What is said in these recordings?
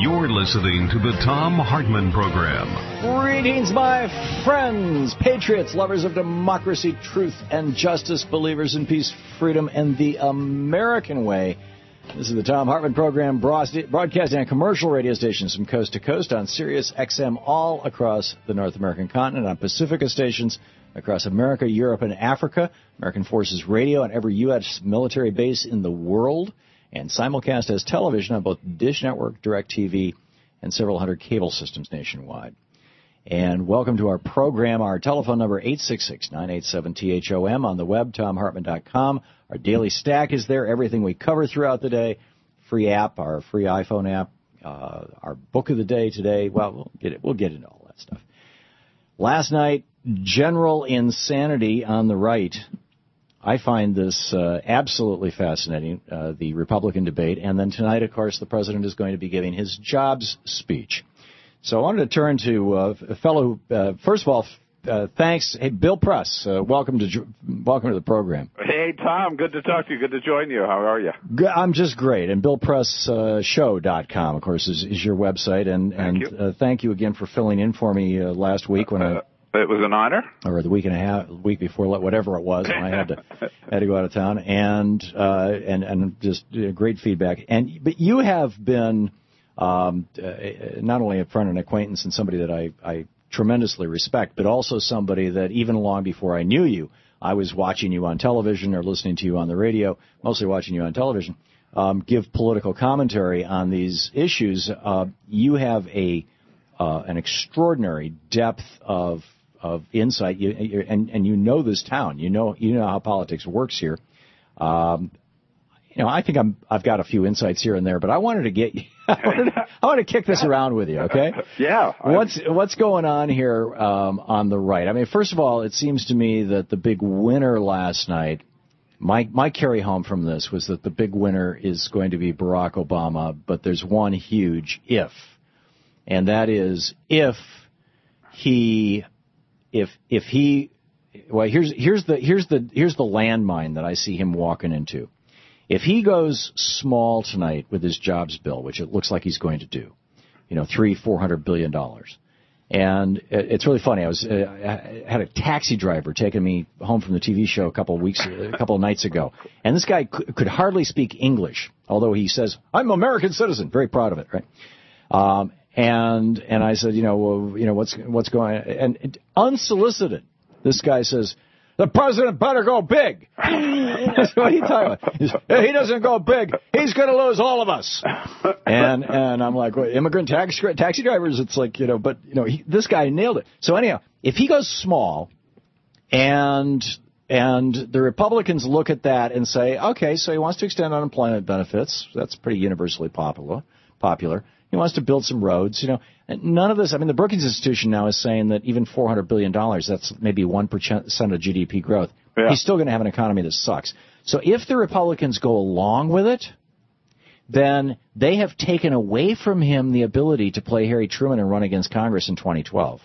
You're listening to the Thom Hartmann Program. Greetings, my friends, patriots, lovers of democracy, truth, and justice, believers in peace, freedom, and the American way. This is the Thom Hartmann Program, broadcasting on commercial radio stations from coast to coast on Sirius XM all across the North American continent, on Pacifica stations across America, Europe, and Africa, American Forces Radio on every U.S. military base in the world, and simulcast as television on both Dish Network, DirecTV, and several hundred cable systems nationwide. And welcome to our program. Our telephone number, 866-987-THOM. On the web, ThomHartmann.com. Our daily stack is there, everything we cover throughout the day. Free app, our free iPhone app, our book of the day today. Well, we'll get into all that stuff. Last night, general insanity on the right. I find this absolutely fascinating, the Republican debate. And then tonight, of course, the president is going to be giving his jobs speech. So I wanted to turn to a fellow who, first of all, thanks. Hey, Bill Press, welcome to the program. Hey, Tom, good to talk to you. Good to join you. How are you? I'm just great. And BillPressShow.com, of course, is your website. And thank you again for filling in for me last week when it was an honor. Or the week and a half, week before, whatever it was, when I had to go out of town, and just great feedback. But you have been not only a friend and acquaintance and somebody that I tremendously respect, but also somebody that even long before I knew you, I was watching you on television or listening to you on the radio, mostly watching you on television, give political commentary on these issues. You have an extraordinary depth of insight, and you know this town. You know how politics works here. I think I've got a few insights here and there, but I wanted to get you. I want to kick this around with you, okay? Yeah. What's going on here on the right? I mean, first of all, it seems to me that the big winner last night, my carry home from this was that the big winner is going to be Barack Obama, but there's one huge if, and that is here's the landmine that I see him walking into. If he goes small tonight with his jobs bill, which it looks like he's going to do, $300-400 billion, and it's really funny. I had a taxi driver taking me home from the TV show a couple of nights ago, and this guy could hardly speak English, although he says, "I'm an American citizen," very proud of it, right? And I said, what's going on? And unsolicited, this guy says, "The president better go big." I said, "What are you talking about?" He says, "He doesn't go big, he's going to lose all of us." And I'm like, well, immigrant taxi drivers, it's like, this guy nailed it. So anyhow, if he goes small and the Republicans look at that and say, okay, so he wants to extend unemployment benefits. That's pretty universally popular. He wants to build some roads, None of this, I mean, the Brookings Institution now is saying that even $400 billion, that's maybe 1% of GDP growth. Yeah. He's still going to have an economy that sucks. So if the Republicans go along with it, then they have taken away from him the ability to play Harry Truman and run against Congress in 2012.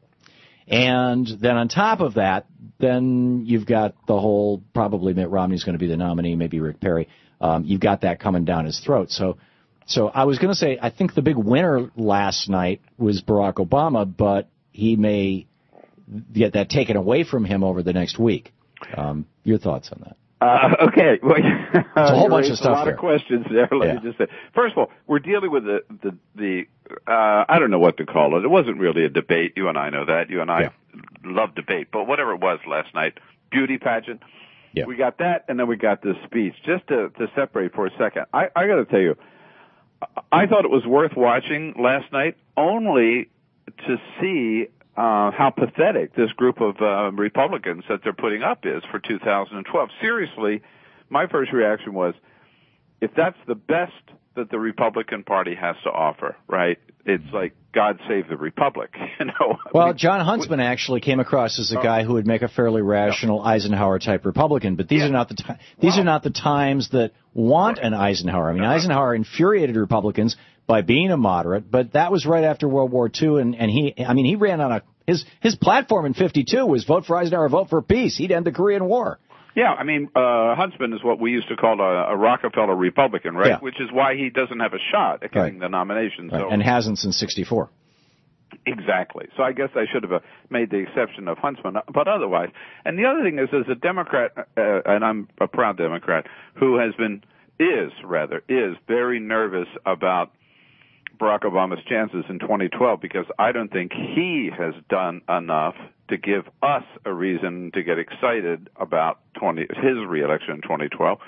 And then on top of that, then you've got the whole, probably Mitt Romney's going to be the nominee, maybe Rick Perry. You've got that coming down his throat. So I was going to say, I think the big winner last night was Barack Obama, but he may get that taken away from him over the next week. Your thoughts on that? Okay. Well, it's a whole bunch of stuff. A lot of questions there. Let me just say. First of all, we're dealing with the I don't know what to call it. It wasn't really a debate. You and I know that. You and I love debate, but whatever it was last night, beauty pageant. Yeah. We got that, and then we got this speech. Just to separate for a second, I got to tell you, I thought it was worth watching last night only to see how pathetic this group of Republicans that they're putting up is for 2012. Seriously, my first reaction was, if that's the best that the Republican Party has to offer, right, it's like God save the Republic, Well, John Huntsman actually came across as a guy who would make a fairly rational Eisenhower-type Republican, but these are not the times that want an Eisenhower. I mean, Eisenhower infuriated Republicans by being a moderate, but that was right after World War II, and he ran on his platform in '52 was vote for Eisenhower, vote for peace. He'd end the Korean War. Yeah, I mean, Huntsman is what we used to call a Rockefeller Republican, right? Yeah. Which is why he doesn't have a shot at getting the nomination. Right. So. And hasn't since '64. Exactly. So I guess I should have made the exception of Huntsman, but otherwise. And the other thing is, as a Democrat, and I'm a proud Democrat, who is very nervous about Barack Obama's chances in 2012 because I don't think he has done enough to give us a reason to get excited about his reelection in 2012.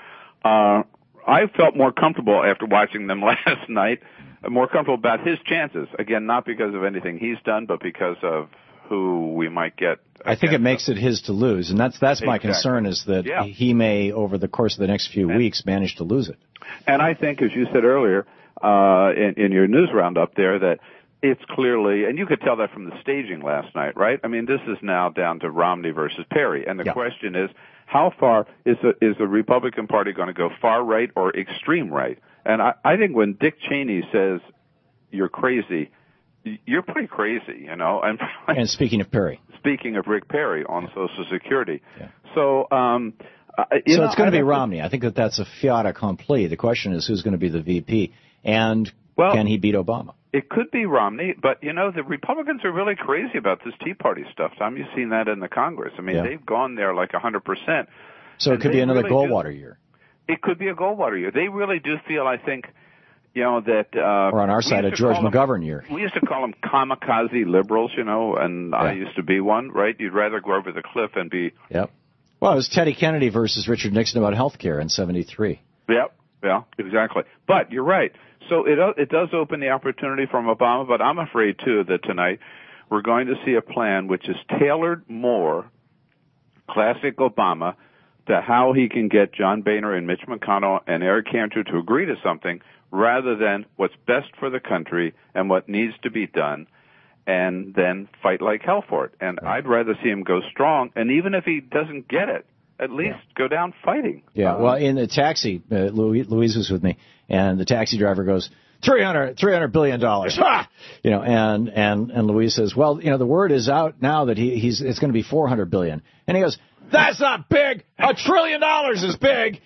I felt more comfortable after watching them last night, more comfortable about his chances. Again, not because of anything he's done, but because of who we might get. I think it makes it his to lose, and that's my concern is that he may, over the course of the next few weeks, manage to lose it. And I think, as you said earlier, in your news roundup there, that it's clearly, and you could tell that from the staging last night, right? I mean, this is now down to Romney versus Perry, and the question is, how far is the Republican Party going to go, far right or extreme right? And I think when Dick Cheney says you're crazy, you're pretty crazy, you know. And speaking of Perry, speaking of Rick Perry on Social Security, so it's going to be Romney. I think that's a fait accompli. The question is who's going to be the VP, and can he beat Obama? It could be Romney, but, you know, the Republicans are really crazy about this Tea Party stuff. Tom, you've seen that in the Congress. I mean, they've gone there like 100%. So it could be another Goldwater year. It could be a Goldwater year. They really do feel, I think, you know, that... or on our side, a George McGovern year. We used to call them kamikaze liberals, you know, and I used to be one, right? You'd rather go over the cliff and be... Yep. Well, it was Teddy Kennedy versus Richard Nixon about health care in '73. Yep. Yeah, exactly. But you're right. So it does open the opportunity from Obama, but I'm afraid, too, that tonight we're going to see a plan which is tailored more, classic Obama, to how he can get John Boehner and Mitch McConnell and Eric Cantor to agree to something rather than what's best for the country and what needs to be done, and then fight like hell for it. And I'd rather see him go strong, and even if he doesn't get it, at least go down fighting. Yeah, well, in the taxi, Louise was with me, and the taxi driver goes, $300 billion. Ha! You know, and Louise says, well, you know, the word is out now that it's going to be $400 billion. And he goes, that's not big. $1 trillion is big.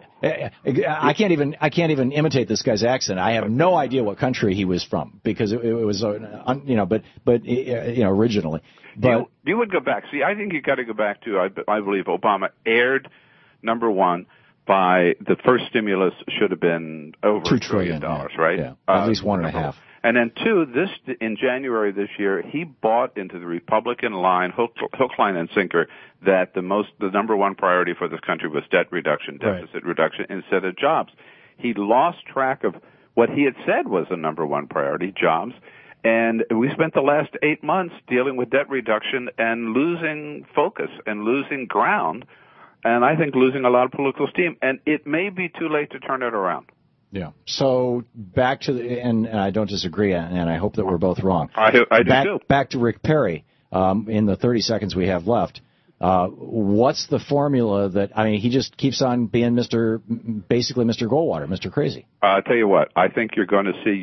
I can't even imitate this guy's accent. I have no idea what country he was from because it was, you know, but you know, originally. But you would go back. See, I think you got to go back to. I believe Obama erred. Number one, by the first stimulus should have been over $2 trillion, right? Yeah, at least 1.5. And then two, in January this year, he bought into the Republican line, hook, line, and sinker, that the number one priority for this country was debt reduction, deficit reduction, instead of jobs. He lost track of what he had said was the number one priority, jobs. And we spent the last 8 months dealing with debt reduction and losing focus and losing ground, and I think losing a lot of political steam. And it may be too late to turn it around. Yeah. So back to and I don't disagree, and I hope that we're both wrong. I do too. Back to Rick Perry. In the 30 seconds we have left, what's the formula that? I mean, he just keeps on being basically Mr. Goldwater, Mr. Crazy. I'll tell you what. I think you're going to see.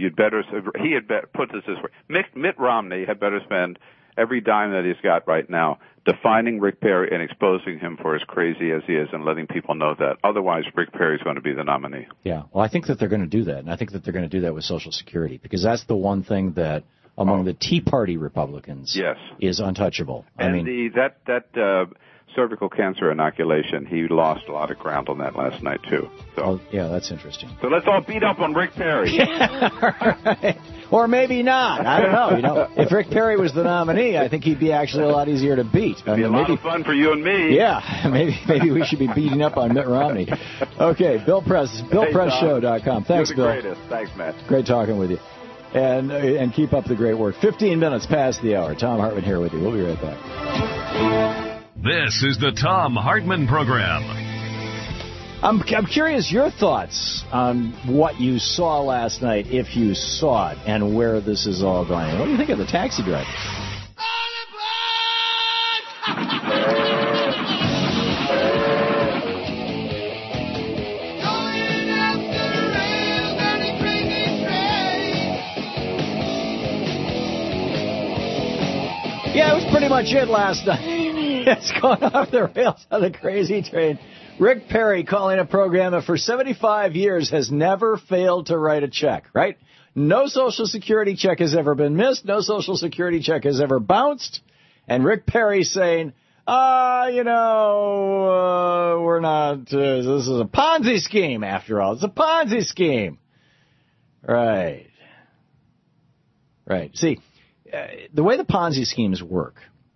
Put this way. Mitt Romney had better spend every dime that he's got right now defining Rick Perry and exposing him for as crazy as he is and letting people know that. Otherwise, Rick Perry is going to be the nominee. Yeah. Well, I think that they're going to do that, and I think that they're going to do that with Social Security because that's the one thing that among the Tea Party Republicans is untouchable. And I mean, that cervical cancer inoculation, he lost a lot of ground on that last night, too. So, yeah, that's interesting. So let's all beat up on Rick Perry. Right. Or maybe not. I don't know. You know, if Rick Perry was the nominee, I think he'd be actually a lot easier to beat. It'd be a lot of fun for you and me. Yeah, maybe we should be beating up on Mitt Romney. Okay, Bill Press, BillPressShow.com. Thanks, Bill. You're the greatest. Thanks, Matt. Great talking with you. And keep up the great work. 15 minutes past the hour. Tom Hartman here with you. We'll be right back. This is the Tom Hartman Program. I'm curious your thoughts on what you saw last night, if you saw it, and where this is all going. What do you think of the taxi driver? Yeah, it was pretty much it last night. It's gone off the rails on the crazy train. Rick Perry calling a program that for 75 years has never failed to write a check, right? No Social Security check has ever been missed. No Social Security check has ever bounced. And Rick Perry saying, we're not, this is a Ponzi scheme after all. It's a Ponzi scheme. Right. See, the way the Ponzi schemes work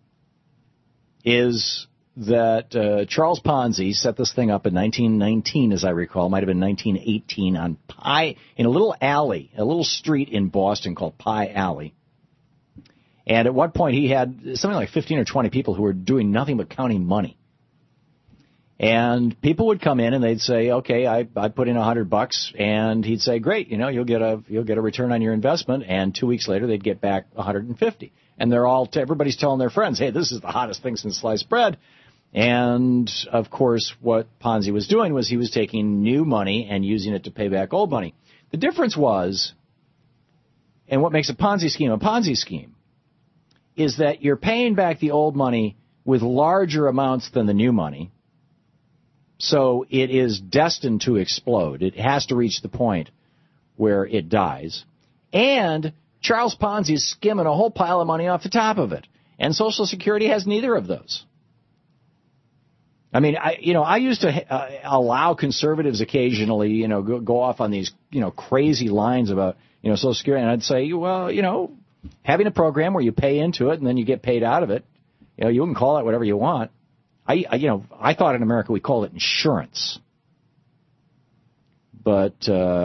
is that Charles Ponzi set this thing up in 1919, as I recall. It might have been 1918 in a little alley, a little street in Boston called Pie Alley. And at one point he had something like 15 or 20 people who were doing nothing but counting money. And people would come in and they'd say, okay, I put in $100, and he'd say, great, you'll get a return on your investment. And 2 weeks later they'd get back 150. And everybody's telling their friends, hey, this is the hottest thing since sliced bread. And of course, what Ponzi was doing was he was taking new money and using it to pay back old money. The difference was, and what makes a Ponzi scheme, is that you're paying back the old money with larger amounts than the new money. So it is destined to explode. It has to reach the point where it dies. And Charles Ponzi is skimming a whole pile of money off the top of it. And Social Security has neither of those. I mean, I used to allow conservatives occasionally, go off on these, crazy lines about, Social Security. And I'd say, well, having a program where you pay into it and then you get paid out of it, you can call it whatever you want. I thought in America we call it insurance. But,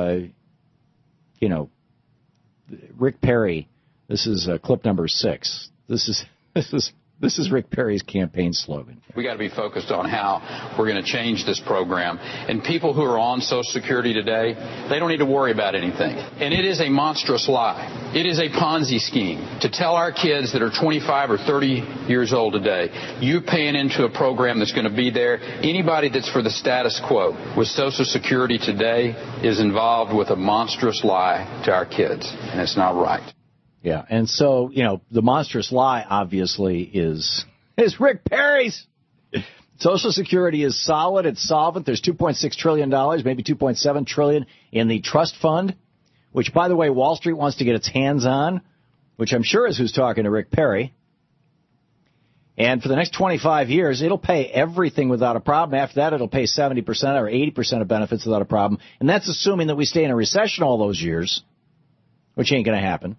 Rick Perry, this is clip number 6. This is Rick Perry's campaign slogan. We got to be focused on how we're going to change this program. And people who are on Social Security today, they don't need to worry about anything. And it is a monstrous lie. It is a Ponzi scheme to tell our kids that are 25 or 30 years old today, you're paying into a program that's going to be there. Anybody that's for the status quo with Social Security today is involved with a monstrous lie to our kids. And it's not right. Yeah, and so, the monstrous lie, obviously, is Rick Perry's. Social Security is solid. It's solvent. There's $2.6 trillion, maybe $2.7 trillion in the trust fund, which, by the way, Wall Street wants to get its hands on, which I'm sure is who's talking to Rick Perry. And for the next 25 years, it'll pay everything without a problem. After that, it'll pay 70% or 80% of benefits without a problem. And that's assuming that we stay in a recession all those years, which ain't going to happen.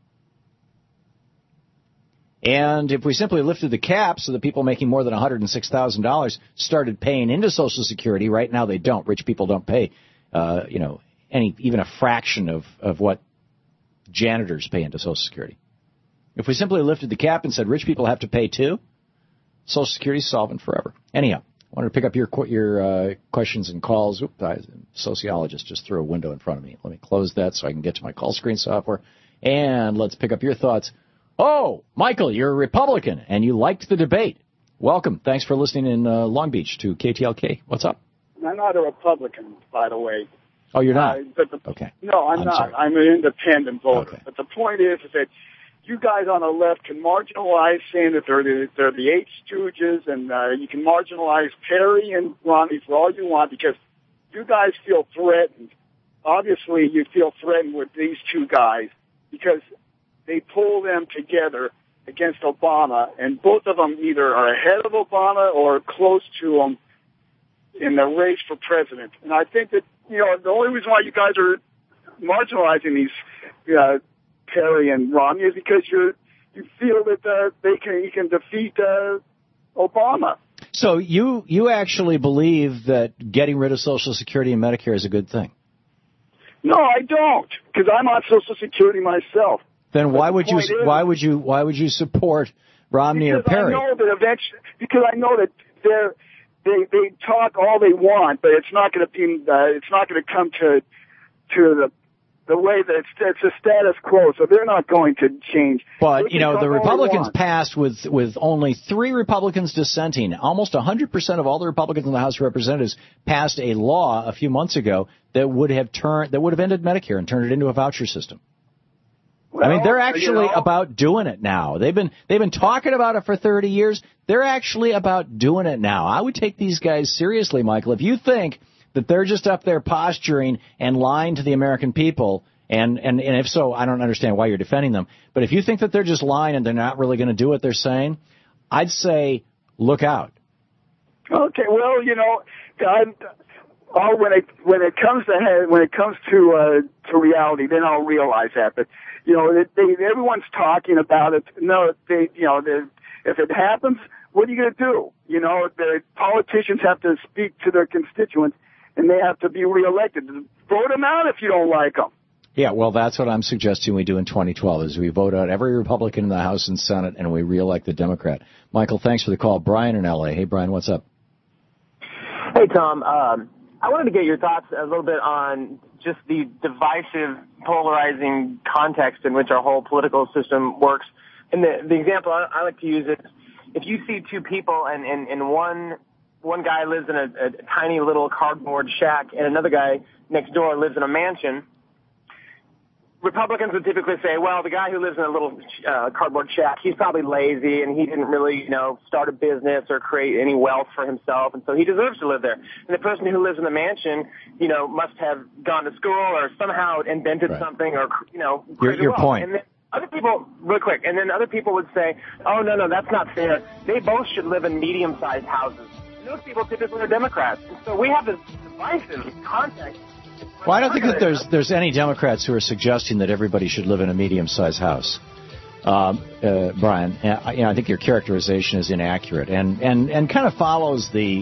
And if we simply lifted the cap so that people making more than $106,000 started paying into Social Security, right now they don't. Rich people don't pay, even a fraction of what janitors pay into Social Security. If we simply lifted the cap and said rich people have to pay too, Social Security is solvent forever. Anyhow, I wanted to pick up your questions and calls. Oops, a sociologist just threw a window in front of me. Let me close that so I can get to my call screen software. And let's pick up your thoughts. Oh, Michael, you're a Republican, and you liked the debate. Welcome. Thanks for listening in Long Beach to KTLK. What's up? I'm not a Republican, by the way. Oh, you're not? Okay. No, I'm not. Sorry. I'm an independent voter. Okay. But the point is that you guys on the left can marginalize saying that they're the Eight Stooges, and you can marginalize Perry and Romney for all you want because you guys feel threatened. Obviously, you feel threatened with these two guys because they pull them together against Obama, and both of them either are ahead of Obama or close to him in the race for president. And I think that, the only reason why you guys are marginalizing these Perry and Romney is because you feel that you can defeat Obama. So you actually believe that getting rid of Social Security and Medicare is a good thing? No, I don't, because I'm on Social Security myself. Then why would you support Romney or Perry? Because I know that they talk all they want, but it's not going to come to the way that it's a status quo. So they're not going to change. But the Republicans passed with only 3 Republicans dissenting. Almost 100% of all the Republicans in the House of Representatives passed a law a few months ago that would have ended Medicare and turned it into a voucher system. Well, I mean, they're actually about doing it now. They've been talking about it for 30 years. They're actually about doing it now. I would take these guys seriously, Michael. If you think that they're just up there posturing and lying to the American people, and if so, I don't understand why you're defending them. But if you think that they're just lying and they're not really going to do what they're saying, I'd say look out. Okay, well, when it comes to reality, then I'll realize that. But everyone's talking about it. No, if it happens, what are you going to do? The politicians have to speak to their constituents, and they have to be reelected. Vote them out if you don't like them. Yeah, well, that's what I'm suggesting we do in 2012, is we vote out every Republican in the House and Senate, and we reelect the Democrat. Michael, thanks for the call. Brian in L.A. Hey, Brian, what's up? Hey, Tom. I wanted to get your thoughts a little bit on just the divisive, polarizing context in which our whole political system works. And the example I like to use is if you see two people and one guy lives in a tiny little cardboard shack and another guy next door lives in a mansion, Republicans would typically say, well, the guy who lives in a little cardboard shack, he's probably lazy and he didn't really, start a business or create any wealth for himself, and so he deserves to live there. And the person who lives in the mansion, must have gone to school or somehow invented something or, created your wealth. point. And then other people, real quick, and then other people would say, oh, no, that's not fair. They both should live in medium-sized houses. And those people typically are Democrats. And so we have this divisive context. Well, I don't think that there's any Democrats who are suggesting that everybody should live in a medium-sized house, Brian. I think your characterization is inaccurate and kind of follows the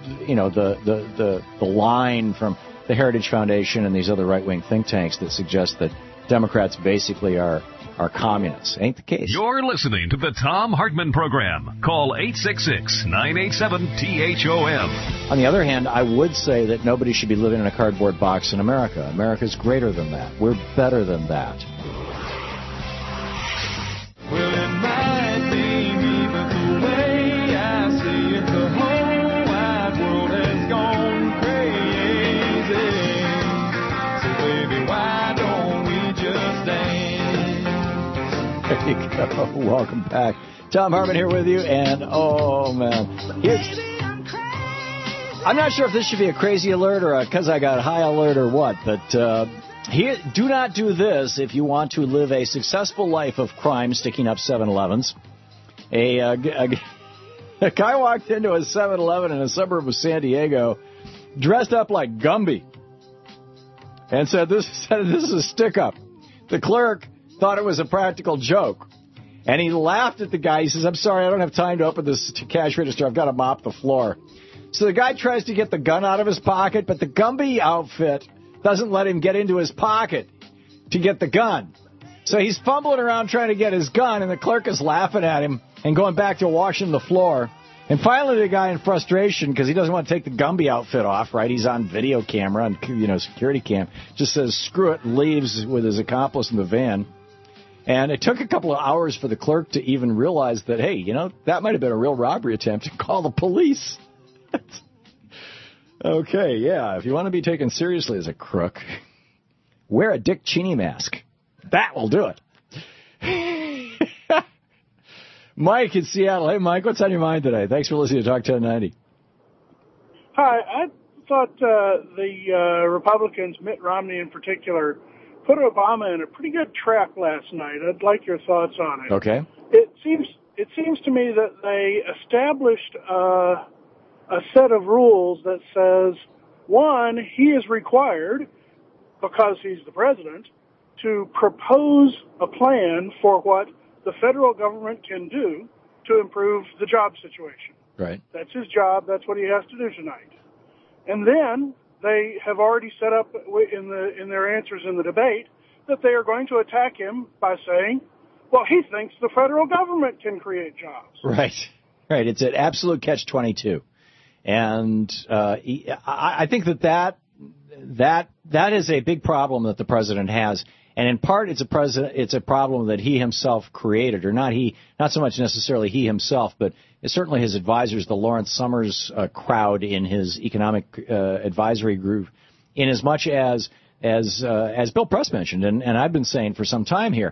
line from the Heritage Foundation and these other right-wing think tanks that suggest that Democrats basically are communists. Ain't the case. You're listening to the Thom Hartmann Program. Call 866-987-THOM. On the other hand, I would say that nobody should be living in a cardboard box in America. America's greater than that. We're better than that. Well, it might be me, but the way I see it, the whole wide world has gone crazy. So, baby, why don't we just dance? There you go. Welcome back. Thom Hartmann here with you, and oh, man. I'm not sure if this should be a crazy alert or a because I got high alert or what, but here, do not do this if you want to live a successful life of crime sticking up 7-Elevens. A guy walked into a 7-Eleven in a suburb of San Diego dressed up like Gumby and said, this is a stick-up. The clerk thought it was a practical joke. And he laughed at the guy. He says, I'm sorry, I don't have time to open this cash register. I've got to mop the floor. So the guy tries to get the gun out of his pocket, but the Gumby outfit doesn't let him get into his pocket to get the gun. So he's fumbling around trying to get his gun, and the clerk is laughing at him and going back to washing the floor. And finally, the guy in frustration, because he doesn't want to take the Gumby outfit off, right? He's on video camera and, security cam, just says, screw it, and leaves with his accomplice in the van. And it took a couple of hours for the clerk to even realize that, hey, that might have been a real robbery attempt, and call the police. Okay, yeah, if you want to be taken seriously as a crook, wear a Dick Cheney mask. That will do it. Mike in Seattle. Hey, Mike, what's on your mind today? Thanks for listening to Talk 1090. Hi, I thought the Republicans, Mitt Romney in particular, put Obama in a pretty good trap last night. I'd like your thoughts on it. Okay. It seems to me that they established a set of rules that says, one, he is required, because he's the president, to propose a plan for what the federal government can do to improve the job situation. Right. That's his job. That's what he has to do tonight. And then they have already set up in their answers in the debate that they are going to attack him by saying, well, he thinks the federal government can create jobs. Right. It's an absolute catch-22. And I think that is a big problem that the president has. And in part, it's a problem that he himself created, or not so much necessarily he himself, but certainly his advisors, the Lawrence Summers crowd in his economic advisory group, in as much as Bill Press mentioned, and I've been saying for some time here,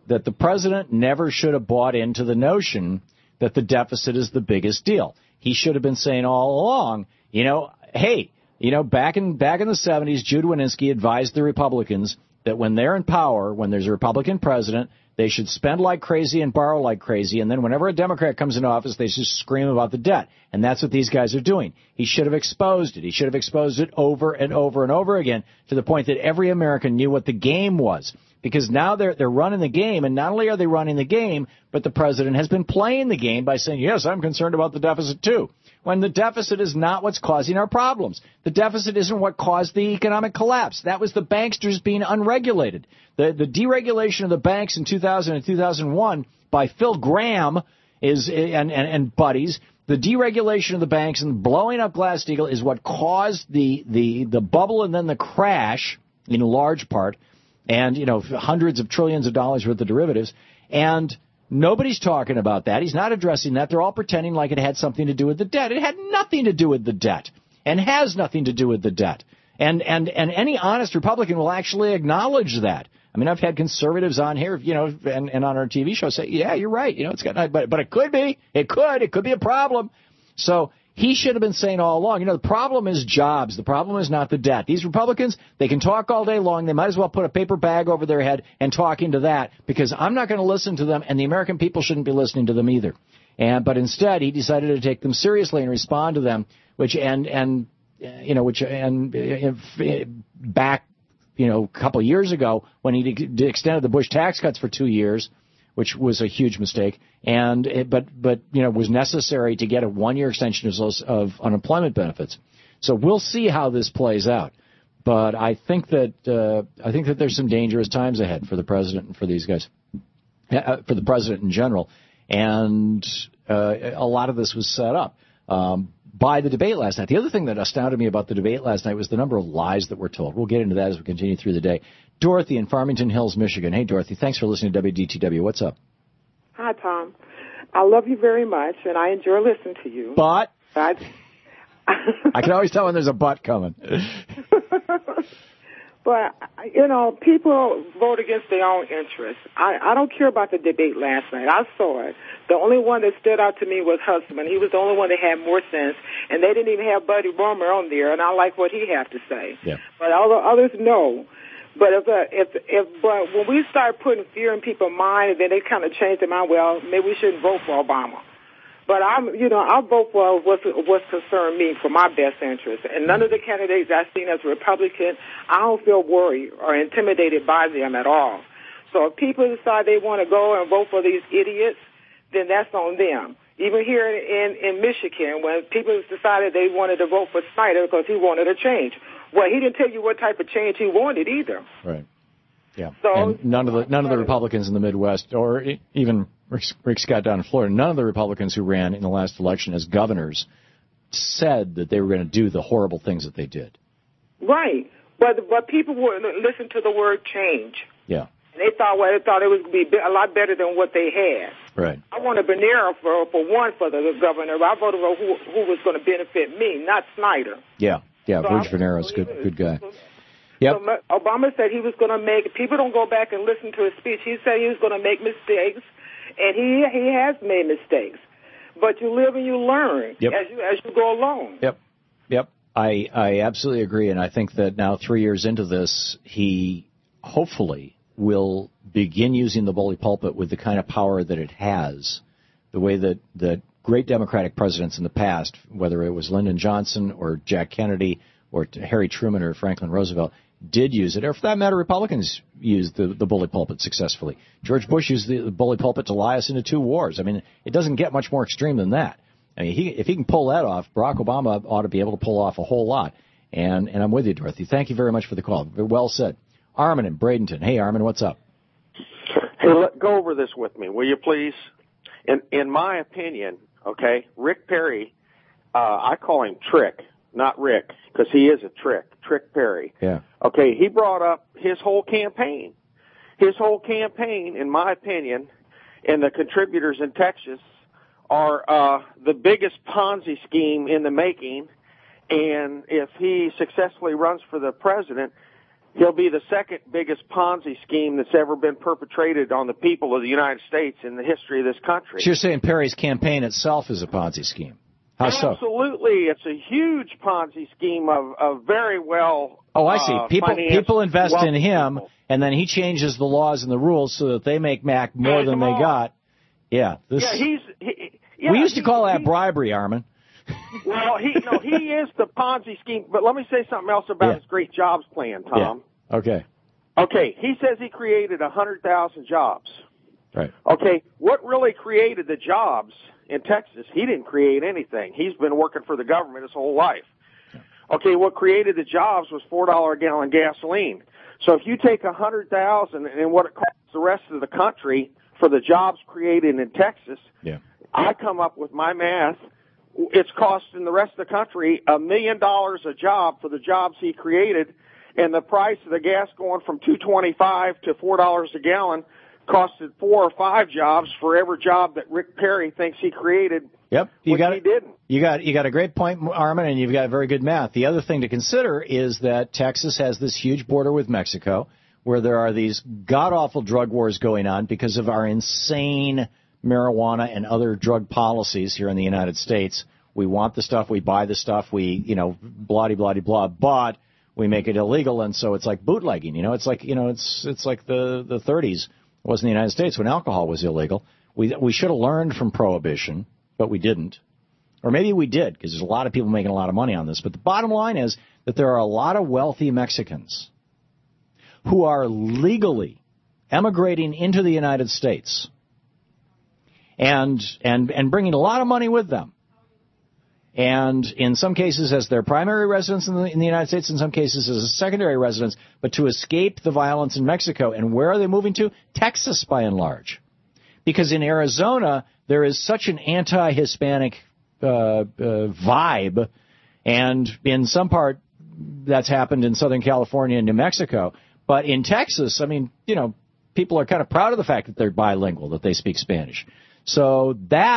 that the president never should have bought into the notion that the deficit is the biggest deal. He should have been saying all along, hey, back in the 70s, Jude Wanniski advised the Republicans that when they're in power, when there's a Republican president, they should spend like crazy and borrow like crazy, and then whenever a Democrat comes into office, they just scream about the debt. And that's what these guys are doing. He should have exposed it. He should have exposed it over and over and over again to the point that every American knew what the game was. Because now they're running the game, and not only are they running the game, but the president has been playing the game by saying, yes, I'm concerned about the deficit too. When the deficit is not what's causing our problems. The deficit isn't what caused the economic collapse. That was the banksters being unregulated. The deregulation of the banks in 2000 and 2001 by Phil Graham and buddies, the deregulation of the banks and blowing up Glass-Steagall is what caused the bubble and then the crash in large part, and, hundreds of trillions of dollars worth of derivatives. And nobody's talking about that. He's not addressing that. They're all pretending like it had something to do with the debt. It had nothing to do with the debt and has nothing to do with the debt. And any honest Republican will actually acknowledge that. I mean, I've had conservatives on here, and on our TV show say, yeah, you're right. It's got, but it could be. It could be a problem. So he should have been saying all along, the problem is jobs. The problem is not the debt. These Republicans, they can talk all day long. They might as well put a paper bag over their head and talk into that, because I'm not going to listen to them, and the American people shouldn't be listening to them either. But instead, he decided to take them seriously and respond to them, back, a couple of years ago when he extended the Bush tax cuts for 2 years, which was a huge mistake, but was necessary to get a 1-year extension of unemployment benefits. So we'll see how this plays out. But I think that there's some dangerous times ahead for the president and for these guys, for the president in general. And a lot of this was set up by the debate last night. The other thing that astounded me about the debate last night was the number of lies that were told. We'll get into that as we continue through the day. Dorothy in Farmington Hills, Michigan. Hey, Dorothy, thanks for listening to WDTW. What's up? Hi, Tom. I love you very much, and I enjoy listening to you. But? I can always tell when there's a but coming. But, people vote against their own interests. I don't care about the debate last night. I saw it. The only one that stood out to me was Husserman. He was the only one that had more sense, and they didn't even have Buddy Roemer on there, and I like what he had to say. Yeah. But all the others, no. But but when we start putting fear in people's mind, and then they kind of change their mind, well, maybe we shouldn't vote for Obama. But I'll vote for what's concerned me for my best interest. And none of the candidates I've seen as Republican, I don't feel worried or intimidated by them at all. So if people decide they want to go and vote for these idiots, then that's on them. Even here in Michigan, when people decided they wanted to vote for Snyder because he wanted a change. Well, he didn't tell you what type of change he wanted either. Right. Yeah. So, and none of the Republicans in the Midwest, or even Rick Scott down in Florida, none of the Republicans who ran in the last election as governors said that they were going to do the horrible things that they did. Right. But people would listen to the word change. Yeah. And they thought it was going to be a lot better than what they had. Right. I wanted Bonero for the governor. I voted for who was going to benefit me, not Snyder. Yeah. Yeah. So Bridge Venero's good guy. Yep. So Obama said he was going to make, people don't go back and listen to his speech. He said he was going to make mistakes, and he has made mistakes. But you live and you learn as you go along. Yep. I absolutely agree, and I think that now 3 years into this, he hopefully will begin using the bully pulpit with the kind of power that it has, the way that great Democratic presidents in the past, whether it was Lyndon Johnson or Jack Kennedy or Harry Truman or Franklin Roosevelt, did use it, or for that matter, Republicans used the bully pulpit successfully. George Bush used the bully pulpit to lie us into 2 wars. I mean, it doesn't get much more extreme than that. I mean, if he can pull that off, Barack Obama ought to be able to pull off a whole lot. And I'm with you, Dorothy. Thank you very much for the call. Well said. Armin in Bradenton. Hey, Armin, what's up? Hey, go over this with me, will you please? In my opinion, okay, Rick Perry, I call him Trick, not Rick, because he is a trick. Trick Perry. Yeah. Okay, he brought up his whole campaign. His whole campaign, in my opinion, and the contributors in Texas are the biggest Ponzi scheme in the making. And if he successfully runs for the president, He'll be the second biggest Ponzi scheme that's ever been perpetrated on the people of the United States in the history of this country. So you're saying Perry's campaign itself is a Ponzi scheme? How so? Absolutely. It's a huge Ponzi scheme of very well. Oh, I see. People invest in him, people. And then he changes the laws and the rules so that they make back more than they got. Yeah. We used to call that bribery, Armin. Well, he is the Ponzi scheme. But let me say something else about his great jobs plan, Tom. Yeah. Okay. Okay, he says he created 100,000 jobs. Right. Okay, what really created the jobs in Texas? He didn't create anything. He's been working for the government his whole life. Okay, what created the jobs was $4 a gallon gasoline. So if you take 100,000 and what it costs the rest of the country for the jobs created in Texas, I come up with my math. It's costing the rest of the country $1 million a job for the jobs he created, and the price of the gas going from $2.25 to $4 a gallon costed 4 or 5 jobs for every job that Rick Perry thinks he created. Yep, he didn't. You got a great point, Armin, and you've got very good math. The other thing to consider is that Texas has this huge border with Mexico, where there are these god-awful drug wars going on because of our insane marijuana and other drug policies here in the United States. We want the stuff, we buy the stuff, blah, but we make it illegal, and so it's like bootlegging. It's like the 30s. It was in the United States when alcohol was illegal. We should have learned from Prohibition, but we didn't. Or maybe we did, because there's a lot of people making a lot of money on this. But the bottom line is that there are a lot of wealthy Mexicans who are legally emigrating into the United States and bringing a lot of money with them. And in some cases as their primary residence in the United States, in some cases as a secondary residence, but to escape the violence in Mexico. And where are they moving to? Texas, by and large. Because in Arizona, there is such an anti-Hispanic vibe, and in some part that's happened in Southern California and New Mexico. But in Texas, people are kind of proud of the fact that they're bilingual, that they speak Spanish. So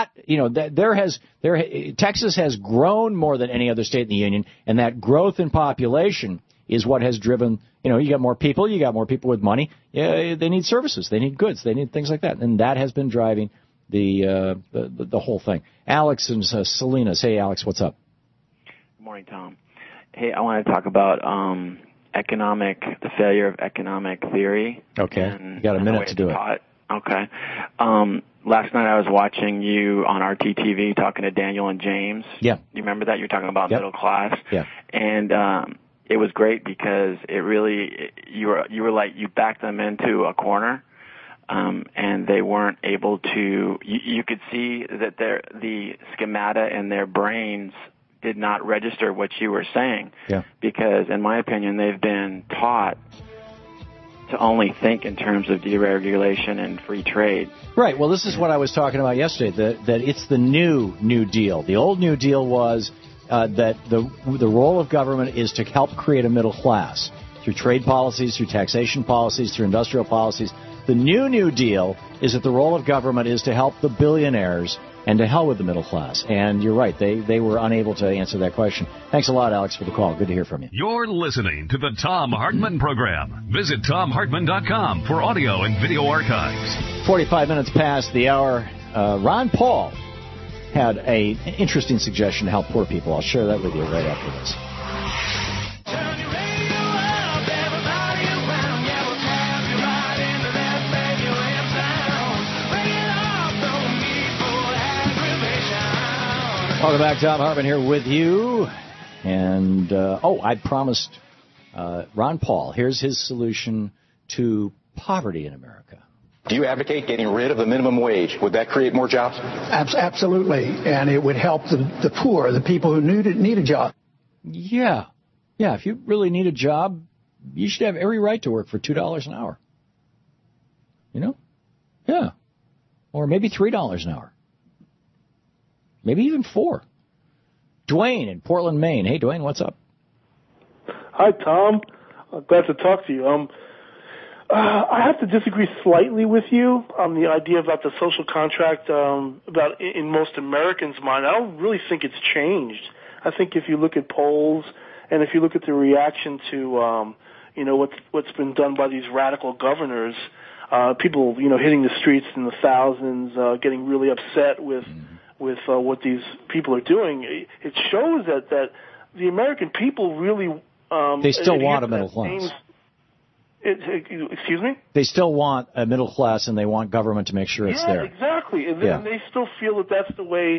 Texas has grown more than any other state in the union, and that growth in population is what has driven, you got more people with money. Yeah, they need services, they need goods, they need things like that, and that has been driving the whole thing. Alex and Salinas. Hey, Alex, what's up? Good morning, Tom. Hey, I want to talk about the failure of economic theory. Okay, you got a minute to do it. Okay. Last night I was watching you on RTTV talking to Daniel and James. Yeah. You remember that? You're talking about middle class. Yeah. And it was great because it really you were like you backed them into a corner. And they weren't able to. You could see that the schemata in their brains did not register what you were saying. Yeah. Because, in my opinion, they've been taught to only think in terms of deregulation and free trade. Right. Well, this is what I was talking about yesterday. That it's the New Deal. The old New Deal was that the role of government is to help create a middle class through trade policies, through taxation policies, through industrial policies. The New Deal is that the role of government is to help the billionaires and to hell with the middle class. And you're right, they were unable to answer that question. Thanks a lot, Alex, for the call. Good to hear from you. You're listening to the Thom Hartmann Program. Visit ThomHartmann.com for audio and video archives. 45 minutes past the hour. Ron Paul had an interesting suggestion to help poor people. I'll share that with you right after this. Welcome back. Thom Hartmann here with you. And, I promised Ron Paul, here's his solution to poverty in America. Do you advocate getting rid of the minimum wage? Would that create more jobs? Absolutely. And it would help the poor, the people who need a job. Yeah. Yeah, if you really need a job, you should have every right to work for $2 an hour. Yeah. Or maybe $3 an hour. Maybe even $4. Dwayne in Portland, Maine. Hey, Dwayne, what's up? Hi, Tom. Glad to talk to you. I have to disagree slightly with you on the idea about the social contract. About in most Americans' mind, I don't really think it's changed. I think if you look at polls and if you look at the reaction to, what's been done by these radical governors, people, hitting the streets in the thousands, getting really upset with what these people are doing. It shows that the American people really they still want a middle class. Excuse me? They still want a middle class, and they want government to make sure it's there. Exactly. And they still feel that that's the way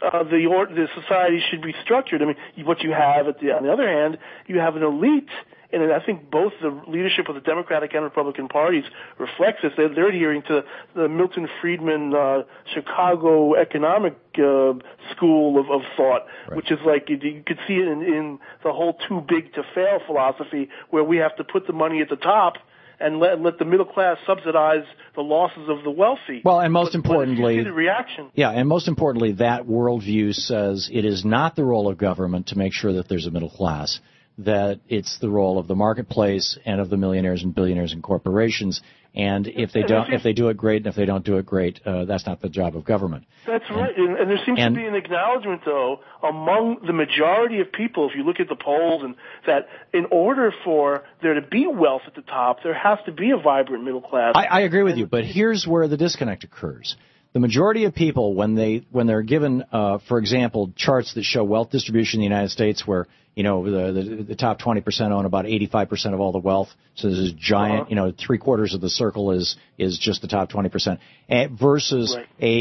the society should be structured. I mean, what you have on the other hand, you have an elite, and I think both the leadership of the Democratic and Republican parties reflects this. They're adhering to the Milton Friedman Chicago economic school of thought, which is like you could see it in the whole too big to fail philosophy, where we have to put the money at the top and let the middle class subsidize the losses of the wealthy. Well, and most importantly, the reaction. Yeah, and most importantly, that worldview says it is not the role of government to make sure that there's a middle class, that it's the role of the marketplace and of the millionaires and billionaires and corporations. And if they do it great, and if they don't do it great, that's not the job of government. That's right. And there seems to be an acknowledgement, though, among the majority of people, if you look at the polls, and that in order for there to be wealth at the top, there has to be a vibrant middle class. I agree with you, but here's where the disconnect occurs. The majority of people, when they're given, for example, charts that show wealth distribution in the United States, where the top 20% own about 85% of all the wealth. So there's this giant, 3/4 of the circle is just the top 20%, versus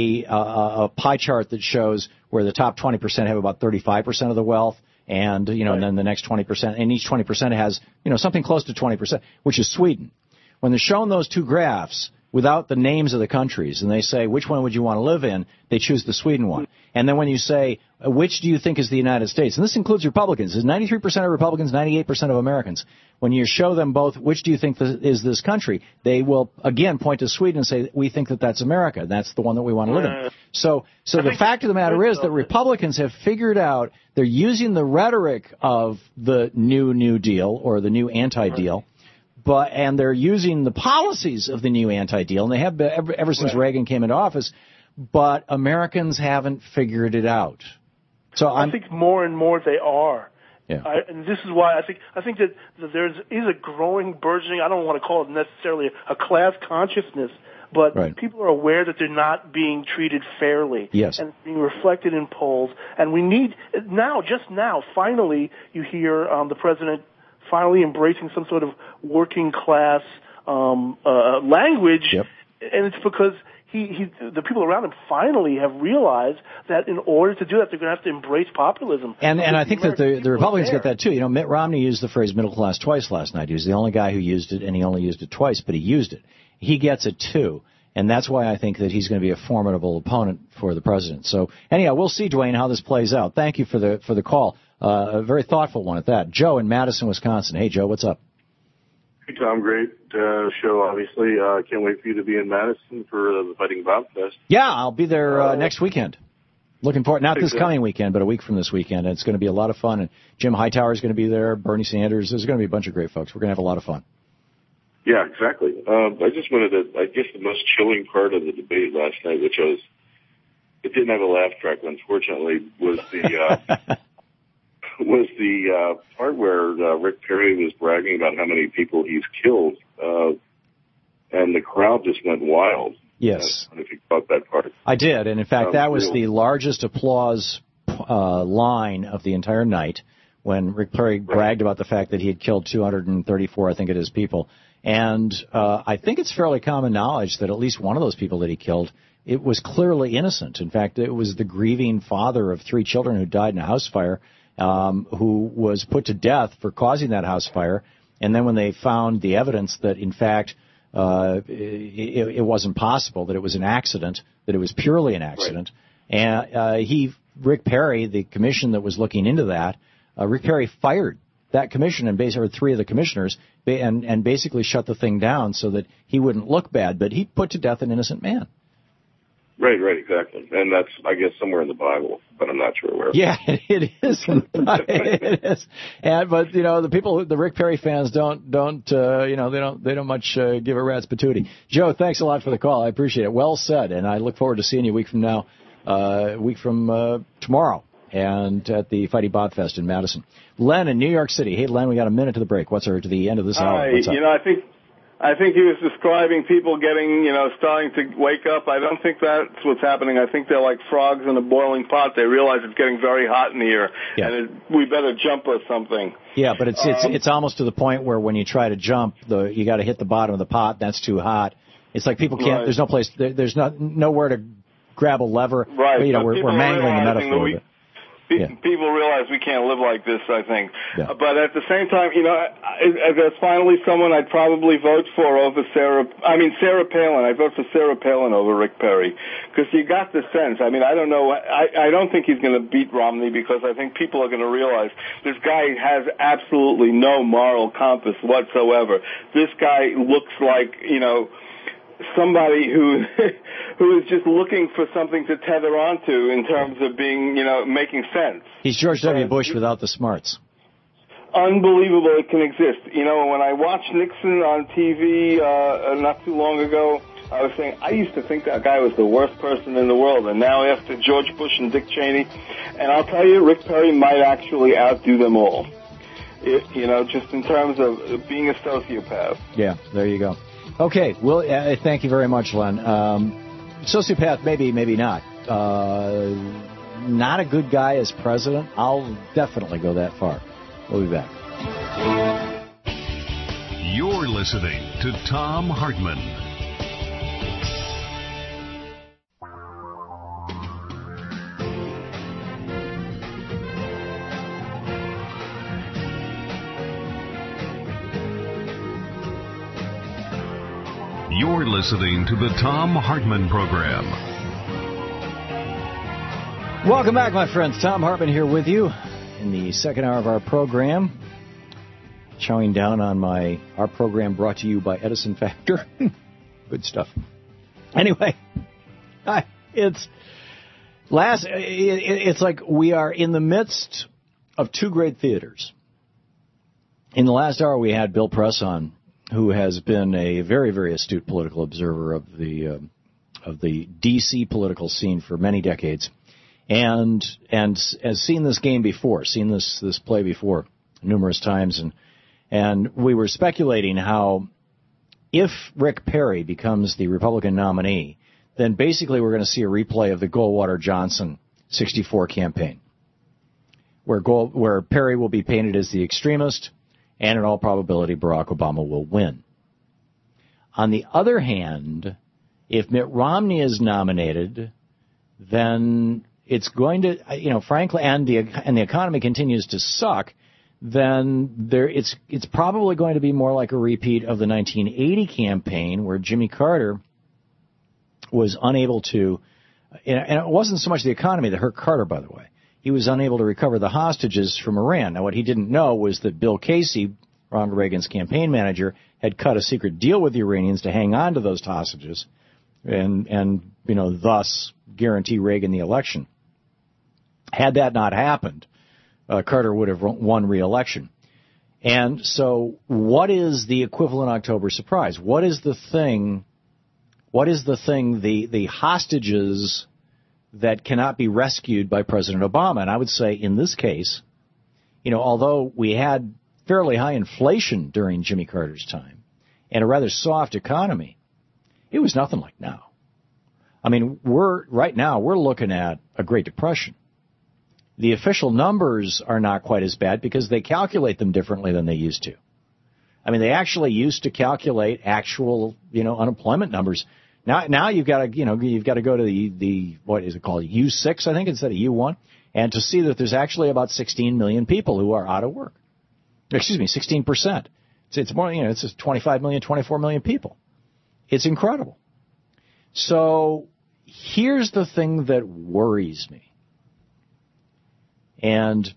a pie chart that shows where the top 20% have about 35% of the wealth, and and then the next 20%, and each 20% has something close to 20%, which is Sweden. When they're shown those two graphs without the names of the countries, and they say, which one would you want to live in, they choose the Sweden one. And then when you say, which do you think is the United States, and this includes Republicans, is 93% of Republicans, 98% of Americans, when you show them both, which do you think is this country, they will, again, point to Sweden and say, we think that that's America, and that's the one that we want to live in. So the fact of the matter is that Republicans have figured out, they're using the rhetoric of the New Deal, or the new anti-deal, and they're using the policies of the new anti-deal, and they have ever since Reagan came into office, but Americans haven't figured it out. So I think more and more they are. Yeah. And this is why I think that there is a growing, burgeoning, I don't want to call it necessarily a class consciousness, but people are aware that they're not being treated fairly. Yes. And it's being reflected in polls. And we need, just now, finally, you hear the president finally embracing some sort of working class language, and it's because the people around him finally have realized that in order to do that, they're going to have to embrace populism. And I think that the Republicans get that too. Mitt Romney used the phrase middle class twice last night. He was the only guy who used it, and he only used it twice, but he used it. He gets it too. And that's why I think that he's going to be a formidable opponent for the president. So anyhow, we'll see, Dwayne, how this plays out. Thank you for the call. A very thoughtful one at that. Joe in Madison, Wisconsin. Hey, Joe, what's up? Hey, Tom. Great show, obviously. Can't wait for you to be in Madison for the Fighting Bob Fest. Yeah, I'll be there next weekend. Looking forward, not this coming weekend, but a week from this weekend. It's going to be a lot of fun. And Jim Hightower is going to be there, Bernie Sanders. There's going to be a bunch of great folks. We're going to have a lot of fun. Yeah, exactly. I just wanted to, I guess the most chilling part of the debate last night, which it didn't have a laugh track, unfortunately, was the part where Rick Perry was bragging about how many people he's killed, and the crowd just went wild. Yes. I don't know if you caught that part. I did, and in fact, that was the largest applause line of the entire night when Rick Perry bragged about the fact that he had killed 234, I think it is, people. And I think it's fairly common knowledge that at least one of those people that he killed, it was clearly innocent. In fact, it was the grieving father of 3 children who died in a house fire, who was put to death for causing that house fire. And then when they found the evidence that, in fact, it wasn't possible, that it was an accident, that it was purely an accident, and Rick Perry, the commission that was looking into that, Rick Perry fired that commission and basically 3 of the commissioners and basically shut the thing down so that he wouldn't look bad. But he put to death an innocent man. Right, exactly. And that's, I guess, somewhere in the Bible, but I'm not sure where. Yeah, it is. It is. But the people, the Rick Perry fans don't they don't much give a rat's patootie. Joe, thanks a lot for the call. I appreciate it. Well said, and I look forward to seeing you a week from now, tomorrow. and at the Fighty Bot Fest in Madison. Len in New York City. Hey, Len, we got a minute to the break. To the end of this hour? What's up? I think he was describing people getting, starting to wake up. I don't think that's what's happening. I think they're like frogs in a boiling pot. They realize it's getting very hot in here, and we better jump or something. Yeah, but it's almost to the point where when you try to jump, you got to hit the bottom of the pot. That's too hot. It's like people can't. Right. There's no place. There's nowhere to grab a lever. Right. We're mangling the metaphor. People realize we can't live like this, I think. Yeah. But at the same time, if there's finally someone I'd probably vote for over Sarah Palin. I'd vote for Sarah Palin over Rick Perry. Because you got the sense. I don't know. I don't think he's going to beat Romney because I think people are going to realize this guy has absolutely no moral compass whatsoever. This guy looks like, somebody who is just looking for something to tether onto in terms of being, making sense. He's George W. Bush without the smarts. Unbelievable it can exist. When I watched Nixon on TV not too long ago, I was saying, I used to think that guy was the worst person in the world, and now after George Bush and Dick Cheney, and I'll tell you, Rick Perry might actually outdo them all. Just in terms of being a sociopath. Yeah, there you go. Okay, well, thank you very much, Len. Sociopath, maybe not. Not a good guy as president. I'll definitely go that far. We'll be back. You're listening to Thom Hartmann. You're listening to the Thom Hartmann Program. Welcome back, my friends. Thom Hartmann here with you in the second hour of our program. Chowing down on our program brought to you by Edison Factor. Good stuff. Anyway, it's like we are in the midst of two great theaters. In the last hour, we had Bill Press on, who has been a very, very astute political observer of the D.C. political scene for many decades, and has seen this game before, seen this play before numerous times, and we were speculating how if Rick Perry becomes the Republican nominee, then basically we're going to see a replay of the Goldwater-Johnson 64 campaign, where Perry will be painted as the extremist, and in all probability, Barack Obama will win. On the other hand, if Mitt Romney is nominated, then it's going to, frankly, and the economy continues to suck, then it's probably going to be more like a repeat of the 1980 campaign where Jimmy Carter was unable to, and it wasn't so much the economy that hurt Carter, by the way. He was unable to recover the hostages from Iran. Now, what he didn't know was that Bill Casey, Ronald Reagan's campaign manager, had cut a secret deal with the Iranians to hang on to those hostages and thus guarantee Reagan the election. Had that not happened, Carter would have won re-election. And so what is the equivalent October surprise? What is the thing, the hostages that cannot be rescued by President Obama? And I would say in this case, although we had fairly high inflation during Jimmy Carter's time and a rather soft economy, it was nothing like now. I mean, we're looking at a Great Depression. The official numbers are not quite as bad because they calculate them differently than they used to. I mean, they actually used to calculate actual, unemployment numbers. Now you've got to go to the what is it called, U6, I think, instead of U1, and to see that there's actually about 16 million people who are out of work. Excuse me, 16%. It's more, it's 25 million, 24 million people. It's incredible. So here's the thing that worries me. And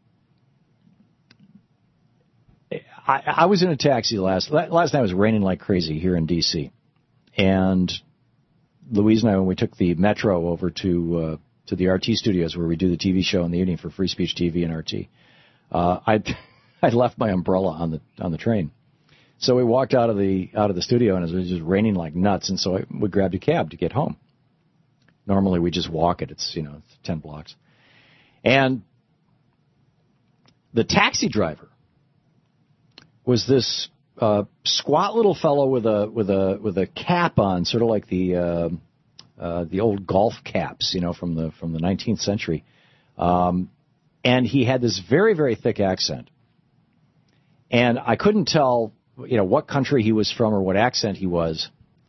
I was in a taxi last night. It was raining like crazy here in D.C. And Louise and I, when we took the metro over to the RT studios where we do the TV show in the evening for Free Speech TV and RT, I'd left my umbrella on the train. So we walked out of the studio, and it was just raining like nuts, and so we grabbed a cab to get home. Normally we just walk it. It's 10 blocks. And the taxi driver was this squat little fellow with a cap on, sort of like the old golf caps, from the 19th century. And he had this very, very thick accent. And I couldn't tell, what country he was from or what accent he was.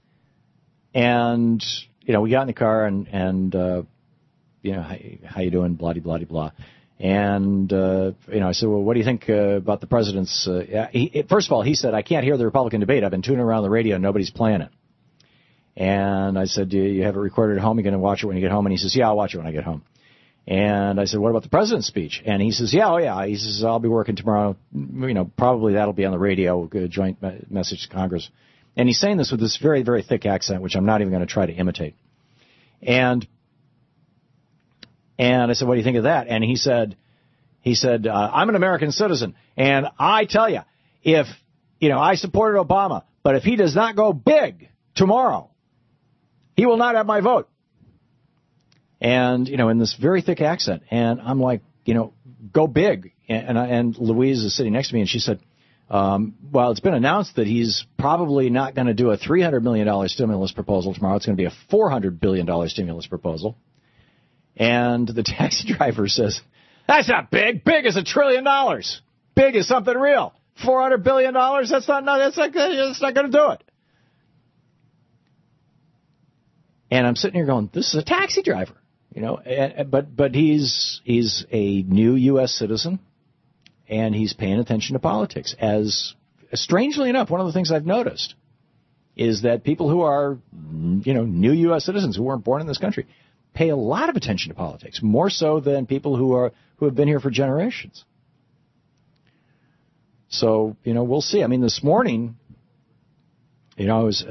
And, we got in the car and how you doing, blah-de-blah-de-blah. And, I said, well, what do you think about the president's... first of all, he said, I can't hear the Republican debate. I've been tuning around the radio and nobody's playing it. And I said, do you have it recorded at home? You're going to watch it when you get home? And he says, yeah, I'll watch it when I get home. And I said, what about the president's speech? And he says, yeah. He says, I'll be working tomorrow. Probably that'll be on the radio, a joint message to Congress. And he's saying this with this very, very thick accent, which I'm not even going to try to imitate. And I said, what do you think of that? And he said, I'm an American citizen. And I tell you, if, I supported Obama, but if he does not go big tomorrow, he will not have my vote. And, in this very thick accent. And I'm like, go big. And Louise is sitting next to me, and she said, well, it's been announced that he's probably not going to do a $300 million stimulus proposal tomorrow. It's going to be a $400 billion stimulus proposal. And the taxi driver says, that's not big. Big is $1 trillion. Big is something real. $400 billion, that's not going to do it. And I'm sitting here going, this is a taxi driver. But he's a new U.S. citizen, and he's paying attention to politics. As strangely enough, one of the things I've noticed is that people who are, new U.S. citizens who weren't born in this country pay a lot of attention to politics, more so than people who have been here for generations. So, we'll see. I mean, this morning, I was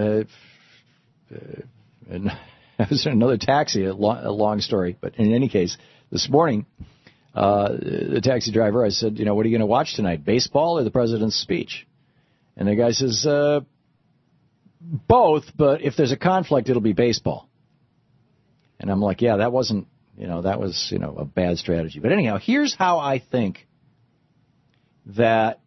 I was in another taxi, a long story, but in any case, this morning, the taxi driver, I said, what are you going to watch tonight, baseball or the president's speech? And the guy says, both, but if there's a conflict, it'll be baseball. And I'm like, yeah, that wasn't, that was, a bad strategy. But anyhow, here's how I think that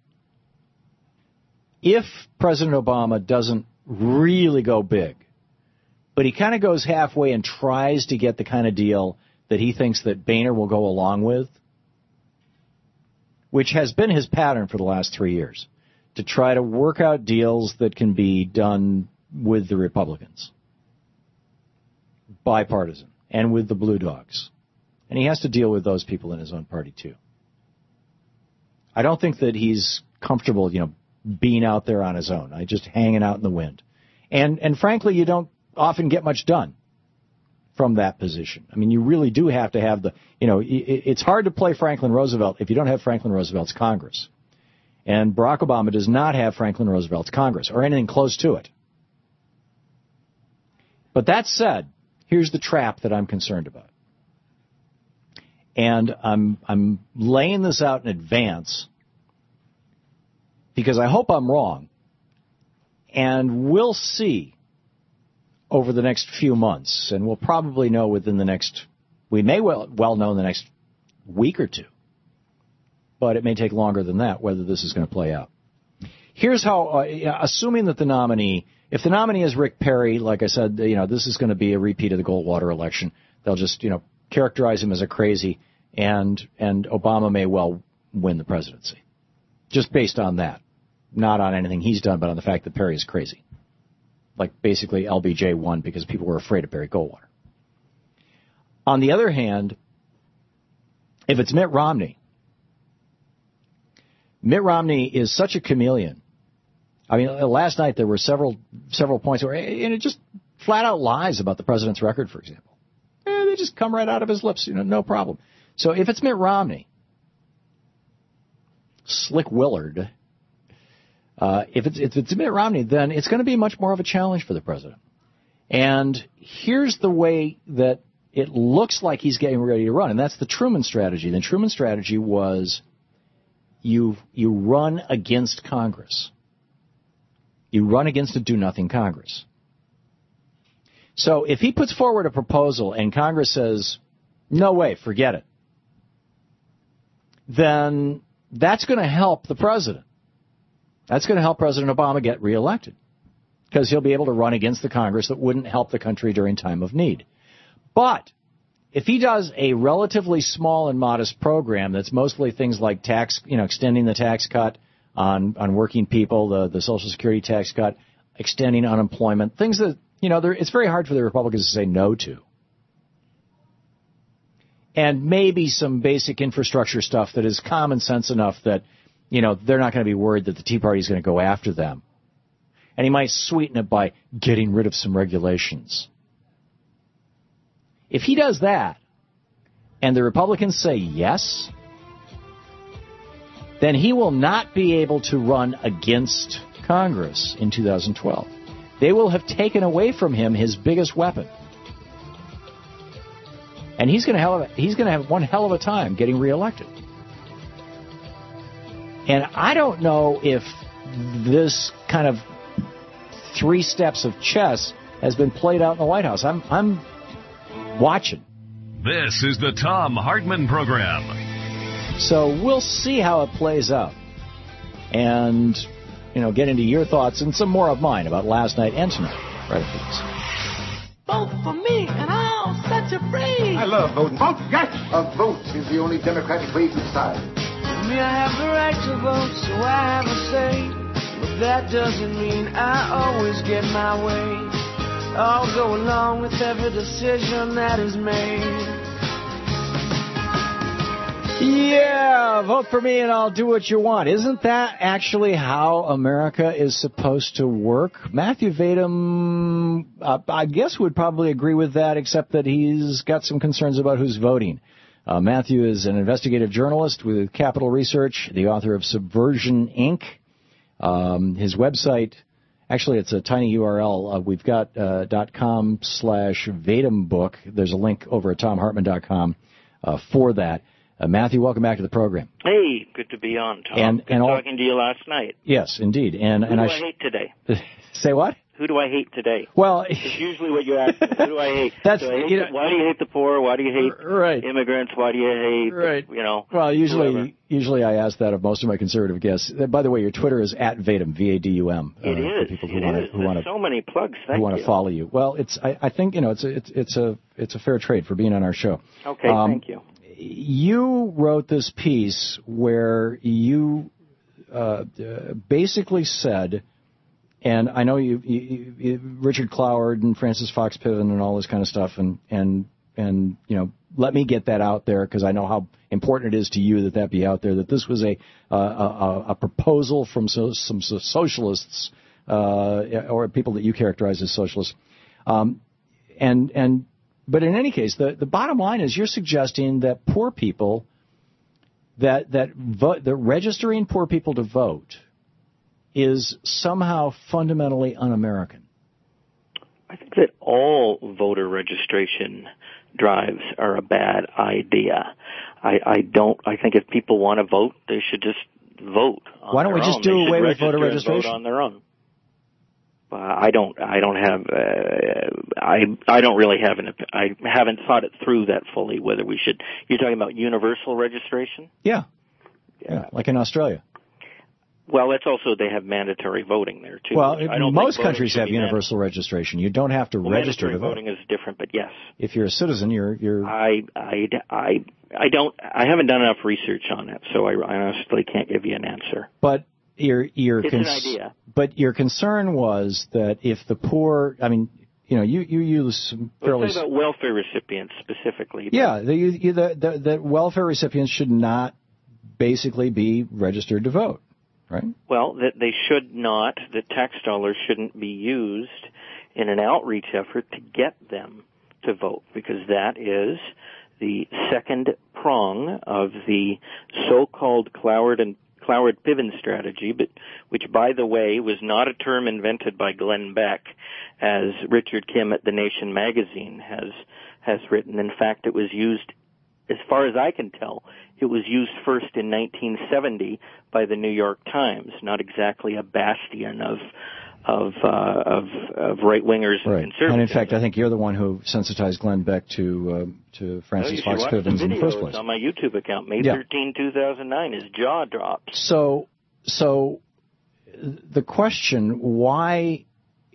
if President Obama doesn't really go big, but he kind of goes halfway and tries to get the kind of deal that he thinks that Boehner will go along with, which has been his pattern for the last 3 years, to try to work out deals that can be done with the Republicans, bipartisan, and with the Blue Dogs. And he has to deal with those people in his own party, too. I don't think that he's comfortable, being out there on his own, just hanging out in the wind. And frankly, you don't often get much done from that position. I mean, you really do have to have it's hard to play Franklin Roosevelt if you don't have Franklin Roosevelt's Congress. And Barack Obama does not have Franklin Roosevelt's Congress or anything close to it. But that said, here's the trap that I'm concerned about. And I'm laying this out in advance because I hope I'm wrong. And we'll see over the next few months, and we'll probably know we may well know in the next week or two, but it may take longer than that, whether this is going to play out. Here's how, assuming that if the nominee is Rick Perry, like I said, this is going to be a repeat of the Goldwater election. They'll just, characterize him as a crazy, and Obama may well win the presidency. Just based on that. Not on anything he's done, but on the fact that Perry is crazy. Like basically LBJ won because people were afraid of Barry Goldwater. On the other hand, if it's Mitt Romney is such a chameleon. I mean, last night there were several points where, and it just flat out lies about the president's record, for example. They just come right out of his lips, no problem. So if it's Mitt Romney, Slick Willard, if it's Mitt Romney, then it's going to be much more of a challenge for the president. And here's the way that it looks like he's getting ready to run, and that's the Truman strategy. The Truman strategy was you run against Congress. You run against a do-nothing Congress. So if he puts forward a proposal and Congress says, no way, forget it, then that's going to help the president. That's going to help President Obama get reelected because he'll be able to run against the Congress that wouldn't help the country during time of need. But if he does a relatively small and modest program that's mostly things like tax, extending the tax cut on working people, the Social Security tax cut, extending unemployment, things that, it's very hard for the Republicans to say no to. And maybe some basic infrastructure stuff that is common sense enough that, they're not going to be worried that the Tea Party is going to go after them. And he might sweeten it by getting rid of some regulations. If he does that, and the Republicans say yes, then he will not be able to run against Congress in 2012. They will have taken away from him his biggest weapon. And he's going to have one hell of a time getting reelected. And I don't know if this kind of 3 steps of chess has been played out in the White House. I'm watching. This is the Thom Hartmann Program. So we'll see how it plays out. And, get into your thoughts and some more of mine about last night and tonight. Right after this. Vote for me and I'll set you free. I love voting. Vote, yes! A vote is the only democratic way to decide. For me, I have the right to vote, so I have a say. But that doesn't mean I always get my way. I'll go along with every decision that is made. Yeah, vote for me and I'll do what you want. Isn't that actually how America is supposed to work? Matthew Vadum, I guess, would probably agree with that, except that he's got some concerns about who's voting. Matthew is an investigative journalist with Capital Research, the author of Subversion, Inc. His website, actually, it's a tiny URL. We've got .com/Vadum book. There's a link over at TomHartmann.com for that. Matthew, welcome back to the program. Hey, good to be on, Tom. Good talking to you last night. Yes, indeed. And Who do I hate today? Say what? Who do I hate today? Well, it's usually what you ask me. Who do I hate? Why do you hate the poor? Why do you hate immigrants? Why do you hate, Well, usually whoever. I ask that of most of my conservative guests. By the way, your Twitter is @Vadum, Vadum. It is. For people who There's so many plugs. Thank who want to follow you. Well, I think it's a fair trade for being on our show. Okay, thank you. You wrote this piece where you basically said, and I know you Richard Cloward and Francis Fox Piven and all this kind of stuff, and let me get that out there because I know how important it is to you that be out there. That this was a proposal from some socialists or people that you characterize as socialists, But in any case, the bottom line is you're suggesting that poor people, that registering poor people to vote is somehow fundamentally un-American. I think that all voter registration drives are a bad idea. I think if people want to vote, they should just vote. Why don't we just do away with voter registration? Vote on their own. I haven't thought it through that fully whether we should. You're talking about universal registration? Yeah, like in Australia. Well, it's also they have mandatory voting there too. Well, most countries have universal registration. You don't have to register to vote. Voting is different, but yes. If you're a citizen, you're. I haven't done enough research on it, so I honestly can't give you an answer. But it's an idea. But your concern was that if the poor, you use some fairly. Let's talk about welfare recipients specifically. Yeah, that welfare recipients should not basically be registered to vote, right? Well, that they should not. The tax dollars shouldn't be used in an outreach effort to get them to vote, because that is the second prong of the so-called Cloward-Piven strategy, but which, by the way, was not a term invented by Glenn Beck, as Richard Kim at The Nation magazine has written. In fact, it was used, as far as I can tell, it was used first in 1970 by the New York Times, not exactly a bastion right wingers and conservatives. And in fact, I think you're the one who sensitized Glenn Beck to Francis Fox Piven in the first place. On my YouTube account, May 13, 2009, his jaw dropped. So the question, why?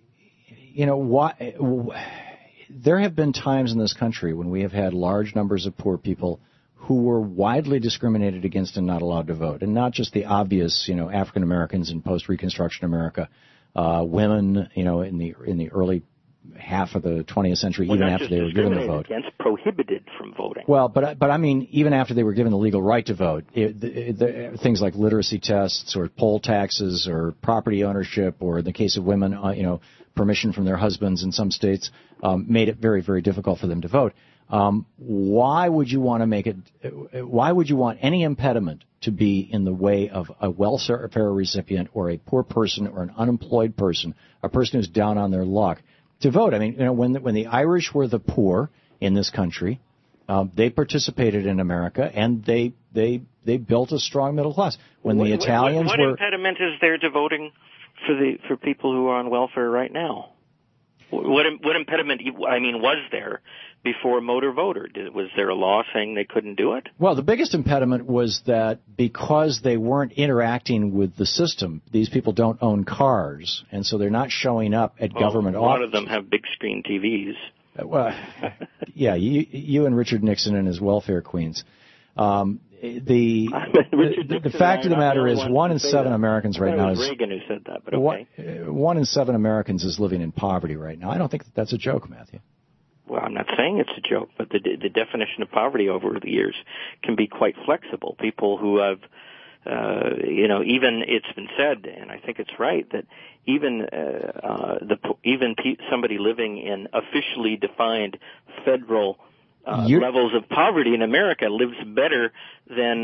There have been times in this country when we have had large numbers of poor people who were widely discriminated against and not allowed to vote, and not just the obvious, African Americans in post-Reconstruction America, women, in the early half of the 20th century, even after they were given the vote. Against, prohibited from voting. Well, but I mean, even after they were given the legal right to vote, things like literacy tests or poll taxes or property ownership, or in the case of women, permission from their husbands in some states, made it very, very difficult for them to vote. Why would you want to make it? Why would you want any impediment to be in the way of a welfare recipient or a poor person or an unemployed person, a person who's down on their luck, to vote? I mean, when the Irish were the poor in this country, they participated in America and they built a strong middle class. When the Italians what impediment is there to voting for people who are on welfare right now? What impediment, was there before motor voter? Was there a law saying they couldn't do it? Well, the biggest impediment was that because they weren't interacting with the system, these people don't own cars, and so they're not showing up at government offices. A lot of them have big screen TVs. Well, yeah, you and Richard Nixon and his welfare queens. The fact of the matter is, 1 in 7 Americans right now is Reagan who said that, but okay. 1 in 7 Americans is living in poverty right now. I don't think that's a joke, Matthew. Well, I'm not saying it's a joke, but the definition of poverty over the years can be quite flexible. People who have, even it's been said, and I think it's right, that even somebody living in officially defined federal levels of poverty in America lives better than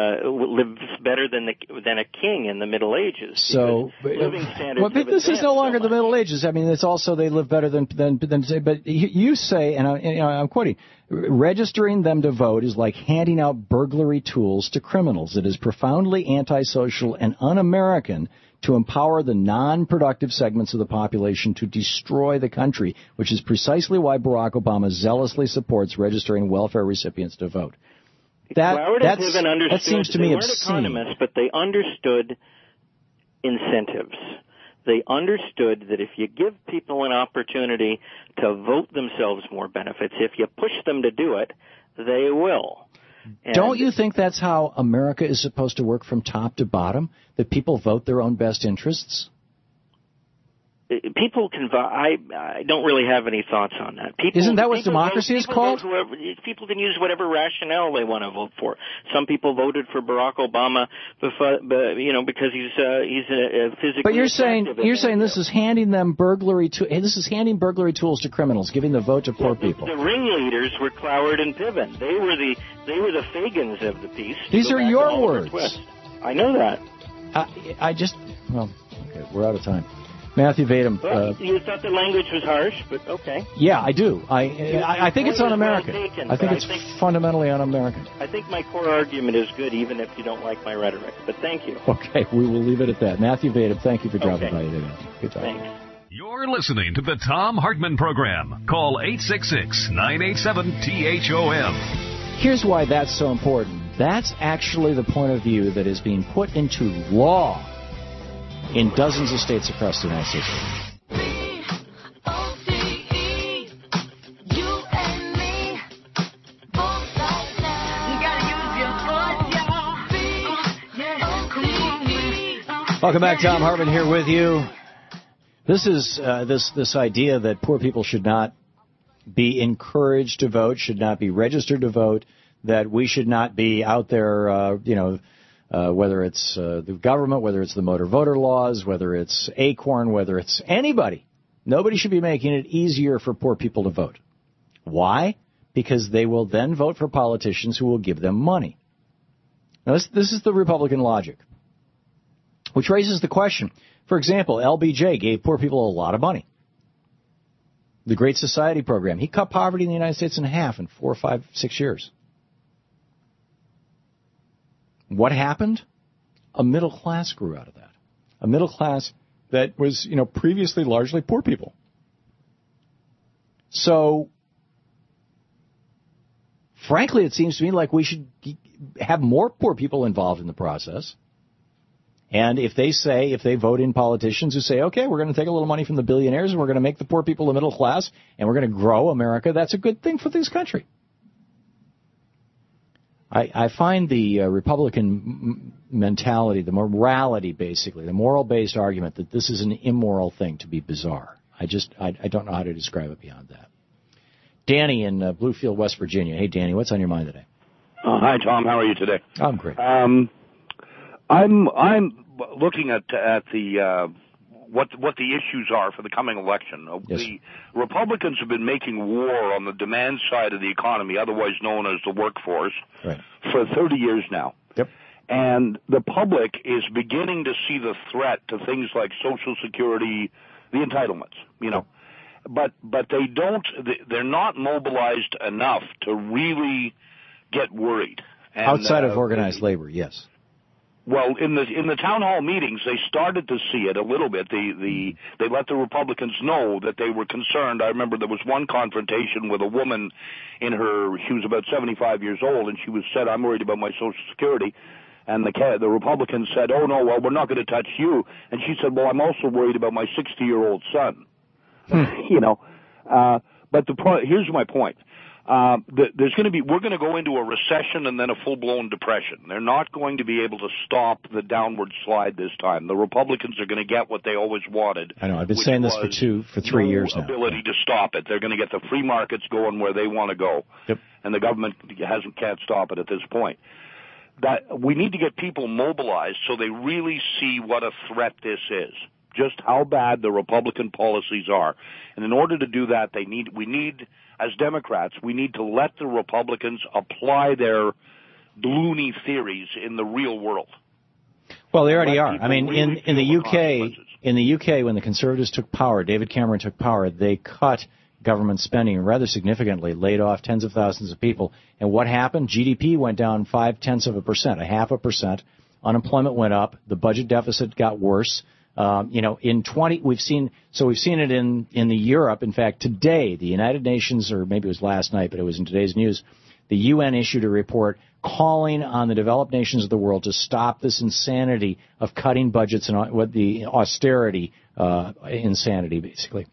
a king in the Middle Ages. So, living standards. But this is no longer the Middle Ages. I mean, it's also they live better than. But you say, and I'm quoting, registering them to vote is like handing out burglary tools to criminals. It is profoundly antisocial and un-American to empower the non-productive segments of the population to destroy the country, which is precisely why Barack Obama zealously supports registering welfare recipients to vote. That seems to me obscene. They weren't economists, but they understood incentives. They understood that if you give people an opportunity to vote themselves more benefits, if you push them to do it, they will. And don't you think that's how America is supposed to work from top to bottom? That people vote their own best interests? People can vote. I don't really have any thoughts on that. Isn't that what democracy is called? People can use whatever rationale they want to vote for. Some people voted for Barack Obama, because he's a physically. But you're saying this is handing them burglary tools to criminals, giving the vote to poor people. The ringleaders were Cloward and Piven. They were the Fagans of the piece. These are your words. I know that. Okay, we're out of time. Matthew Vadum. You thought the language was harsh, but okay. Yeah, I do. I think it's un-American. I think it's fundamentally un-American. I think my core argument is good, even if you don't like my rhetoric. But thank you. Okay, we will leave it at that. Matthew Vadum, thank you for dropping by today. Good talk. Thanks. You're listening to the Thom Hartmann Program. Call 866-987-THOM. Here's why that's so important. That's actually the point of view that is being put into law in dozens of states across the United States. Welcome back. Thom Hartmann here with you. This is this idea that poor people should not be encouraged to vote, should not be registered to vote, that we should not be out there, whether it's the government, whether it's the motor voter laws, whether it's Acorn, whether it's anybody. Nobody should be making it easier for poor people to vote. Why? Because they will then vote for politicians who will give them money. Now, this is the Republican logic, which raises the question. For example, LBJ gave poor people a lot of money. The Great Society program. He cut poverty in the United States in half in 4, 5, 6 years. What happened? A middle class grew out of that. A middle class that was, previously largely poor people. So, frankly, it seems to me like we should have more poor people involved in the process. And if they vote in politicians who say, okay, we're going to take a little money from the billionaires and we're going to make the poor people the middle class and we're going to grow America, that's a good thing for this country. I find the Republican mentality, the morality, basically, the moral-based argument that this is an immoral thing to be bizarre. I don't know how to describe it beyond that. Danny in Bluefield, West Virginia. Hey, Danny, what's on your mind today? Hi, Tom. How are you today? I'm great. I'm looking at the what the issues are for the coming election. Yes. The Republicans have been making war on the demand side of the economy, otherwise known as the workforce, right, for 30 years now. Yep. And the public is beginning to see the threat to things like Social Security, the entitlements, But they're not mobilized enough to really get worried. And, outside of organized labor, yes. Well, in the town hall meetings, they started to see it a little bit. They let the Republicans know that they were concerned. I remember there was one confrontation with a woman she was about 75 years old, and she said, "I'm worried about my Social Security." And the Republicans said, "Oh no, well, we're not going to touch you." And she said, "Well, I'm also worried about my 60-year-old son." But here's my point. We're going to go into a recession and then a full-blown depression. They're not going to be able to stop the downward slide this time. The Republicans are going to get what they always wanted. I know. I've been saying this for 3 years now. Ability to stop it. They're going to get the free markets going where they want to go. Yep. And the government can't stop it at this point. That we need to get people mobilized so they really see what a threat this is. Just how bad the Republican policies are. And in order to do that, as Democrats, we need to let the Republicans apply their loony theories in the real world. Well, they already are. I mean, in the UK, when the Conservatives took power, David Cameron took power, they cut government spending rather significantly, laid off tens of thousands of people. And what happened? GDP went down 0.5%, 0.5%. Unemployment went up. The budget deficit got worse. We've seen it in the Europe. In fact, today, the United Nations, or maybe it was last night, but it was in today's news, the UN issued a report calling on the developed nations of the world to stop this insanity of cutting budgets and what the austerity insanity, basically.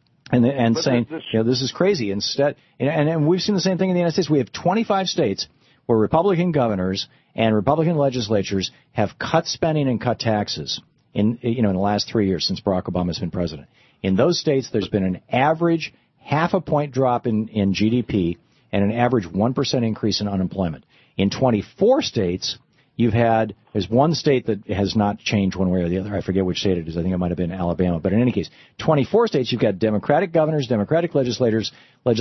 And saying, this is crazy. Instead, and we've seen the same thing in the United States. We have 25 states where Republican governors and Republican legislatures have cut spending and cut taxes in the last 3 years since Barack Obama has been president. In those states, there's been an average 0.5 point drop in GDP and an average 1% increase in unemployment. In 24 states, there's one state that has not changed one way or the other. I forget which state it is. I think it might have been Alabama. But in any case, 24 states, you've got Democratic governors, Democratic legislatures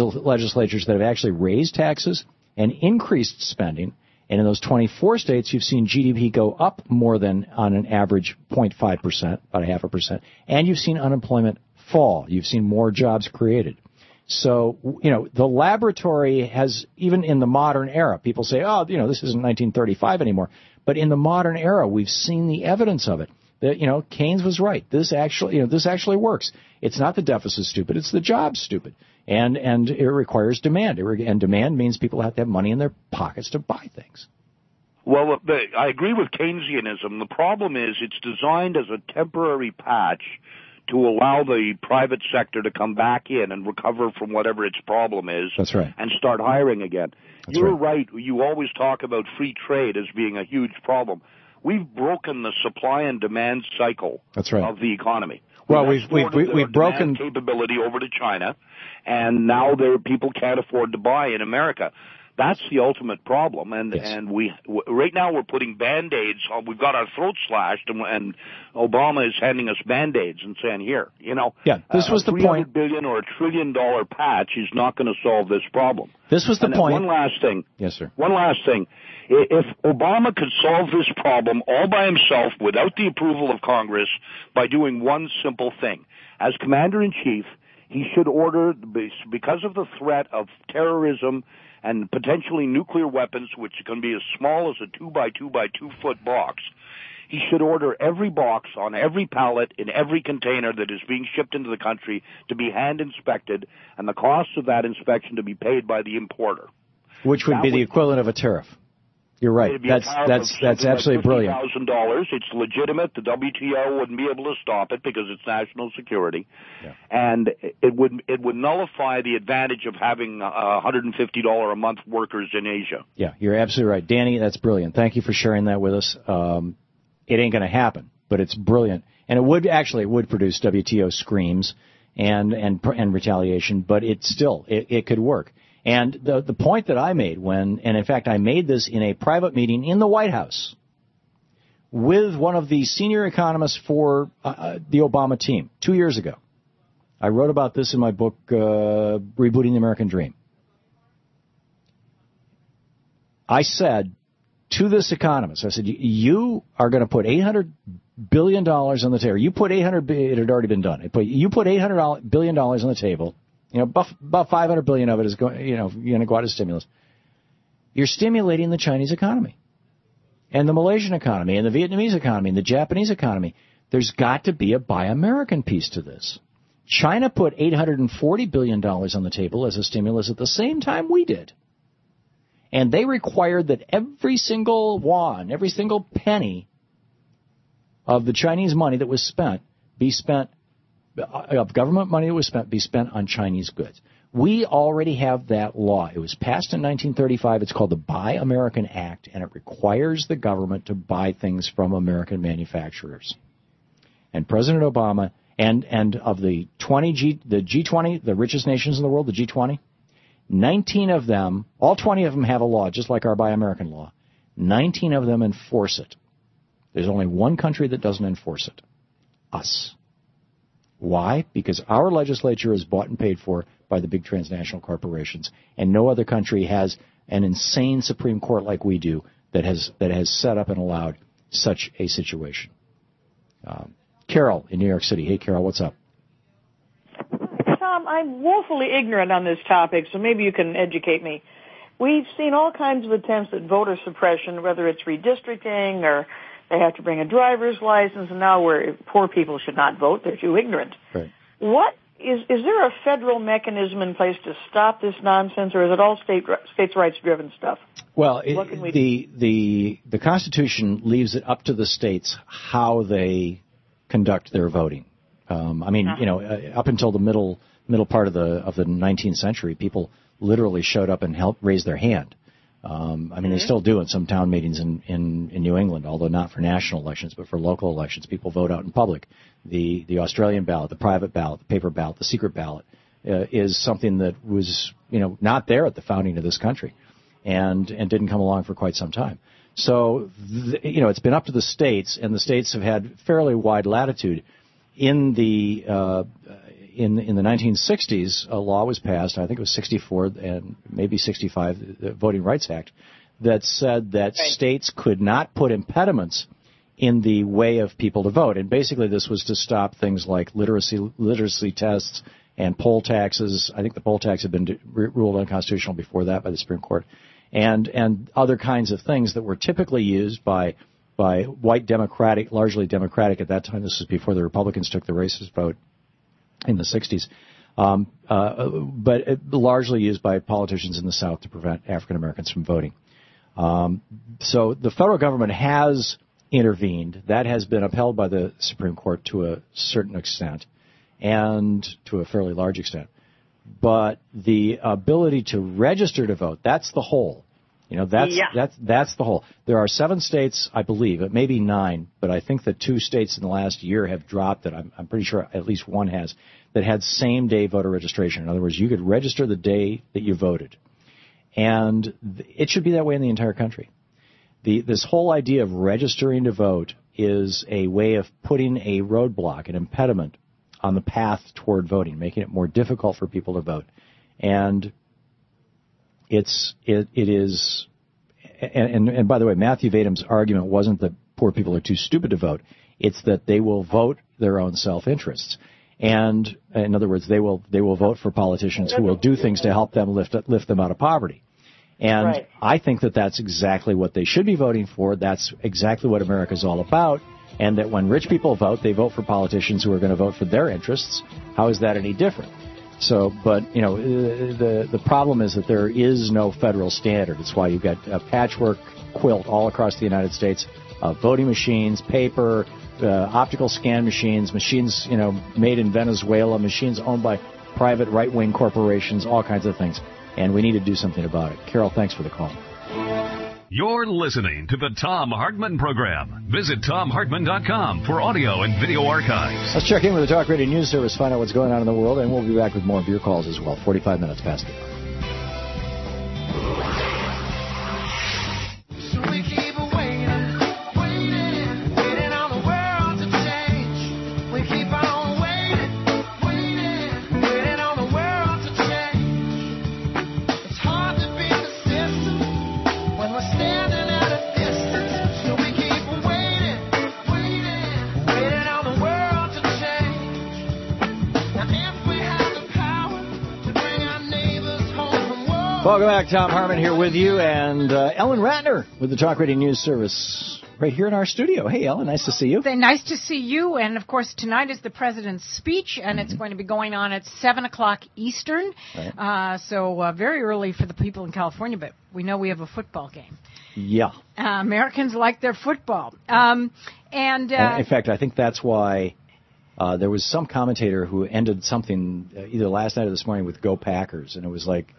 that have actually raised taxes and increased spending. And in those 24 states, you've seen GDP go up more than on an average 0.5%, about 0.5%, and you've seen unemployment fall. You've seen more jobs created. So, the laboratory has, even in the modern era, people say, this isn't 1935 anymore. But in the modern era, we've seen the evidence of it. That, Keynes was right. This actually works. It's not the deficit stupid, it's the jobs stupid. And it requires demand. And demand means people have to have money in their pockets to buy things. Well, I agree with Keynesianism. The problem is it's designed as a temporary patch to allow the private sector to come back in and recover from whatever its problem is. That's right. And start hiring again. You're right. You always talk about free trade as being a huge problem. We've broken the supply and demand cycle That's right. of the economy. Well, we've broken capability over to China, and now people can't afford to buy in America. That's the ultimate problem, and right now we're putting Band-Aids on. We've got our throats slashed, and Obama is handing us Band-Aids and saying, "Here, this was the point. $300 billion or $1 trillion patch is not going to solve this problem." This was the point. One last thing. Yes, sir. One last thing. If Obama could solve this problem all by himself without the approval of Congress by doing one simple thing, as Commander-in-Chief, he should order, because of the threat of terrorism and potentially nuclear weapons, which can be as small as a 2 by 2 by 2 foot box, he should order every box on every pallet in every container that is being shipped into the country to be hand inspected, and the cost of that inspection to be paid by the importer. Which would be the equivalent of a tariff. You're right. That's absolutely brilliant. $50,000. It's legitimate. The WTO wouldn't be able to stop it because it's national security, and it would nullify the advantage of having $150 a month workers in Asia. Yeah, you're absolutely right, Danny. That's brilliant. Thank you for sharing that with us. It ain't going to happen, but it's brilliant, and it would produce WTO screams and retaliation, but it could work. And the point that I made and in fact I made this in a private meeting in the White House with one of the senior economists for the Obama team 2 years ago. I wrote about this in my book, Rebooting the American Dream. I said to this economist, I said, you are going to put $800 billion on the table. You put it had already been done. You put $800 billion on the table. About $500 billion of it is going to go out as stimulus. You're stimulating the Chinese economy and the Malaysian economy and the Vietnamese economy and the Japanese economy. There's got to be a Buy American piece to this. China put $840 billion on the table as a stimulus at the same time we did. And they required that every single yuan, every single penny of the Chinese money that was spent of government money that was spent be spent on Chinese goods. We already have that law. It was passed in 1935. It's called the Buy American Act, and it requires the government to buy things from American manufacturers. And President Obama and of the G20, the richest nations in the world, the G20, 19 of them, all 20 of them have a law, just like our Buy American law. 19 of them enforce it. There's only one country that doesn't enforce it. Us. Why? Because our legislature is bought and paid for by the big transnational corporations, and no other country has an insane Supreme Court like we do that has set up and allowed such a situation. Carol in New York City. Hey, Carol, what's up? Tom, I'm woefully ignorant on this topic, so maybe you can educate me. We've seen all kinds of attempts at voter suppression, whether it's redistricting or they have to bring a driver's license, and now where poor people should not vote, they're too ignorant. Right. What is there a federal mechanism in place to stop this nonsense, or is it all states' rights driven stuff? Well, the Constitution leaves it up to the states how they conduct their voting. Up until the middle part of the 19th century, people literally showed up and helped raise their hand. They still do in some town meetings in New England, although not for national elections, but for local elections. People vote out in public. The Australian ballot, the private ballot, the paper ballot, the secret ballot is something that was, not there at the founding of this country and didn't come along for quite some time. So, it's been up to the states, and the states have had fairly wide latitude. In the 1960s, a law was passed, I think it was 64 and maybe 65, the Voting Rights Act, that said that states could not put impediments in the way of people to vote. And basically this was to stop things like literacy tests and poll taxes. I think the poll tax had been ruled unconstitutional before that by the Supreme Court. And other kinds of things that were typically used by white largely Democratic at that time. This was before the Republicans took the racist vote in the 60s, but largely used by politicians in the South to prevent African Americans from voting. So the federal government has intervened. That has been upheld by the Supreme Court to a certain extent and to a fairly large extent. But the ability to register to vote, that's the whole. That's the whole. There are 7 states, I believe, it may be 9, but I think that 2 states in the last year have dropped it. I'm pretty sure at least one has, that had same-day voter registration. In other words, you could register the day that you voted. And it should be that way in the entire country. This whole idea of registering to vote is a way of putting a roadblock, an impediment, on the path toward voting, making it more difficult for people to vote. And it is, and by the way, Matthew Vadum's argument wasn't that poor people are too stupid to vote. It's that they will vote their own self-interests. And in other words, they will vote for politicians who will do things to help them lift them out of poverty. And Right. I think that that's exactly what they should be voting for. That's exactly what America's all about. And that when rich people vote, they vote for politicians who are going to vote for their interests. How is that any different? So, but, the problem is that there is no federal standard. It's why you've got a patchwork quilt all across the United States of voting machines, paper, optical scan machines, made in Venezuela, machines owned by private right-wing corporations, all kinds of things. And we need to do something about it. Carol, thanks for the call. You're listening to the Thom Hartmann Program. Visit ThomHartmann.com for audio and video archives. Let's check in with the Talk Radio News Service, find out what's going on in the world, and we'll be back with more of your calls as well. 45 minutes past the hour. So we keep waiting, waiting on the world to change. We keep on waiting on the world to change. It's hard to be persistent when we're standing at a distance. So we keep waiting on the world to change. Now if we have the power to bring our neighbors home from war. Welcome back. Thom Hartmann here with you, and Ellen Ratner with the Talk Radio News Service right here in our studio. Hey, Ellen, nice to see you. Nice to see you. And, of course, tonight is the President's speech, and it's going to be going on at 7 o'clock Eastern. Right. So very early for the people in California, but we know we have a football game. Yeah. Americans like their football. And in fact, I think that's why there was some commentator who ended something either last night or this morning with Go Packers, and it was like,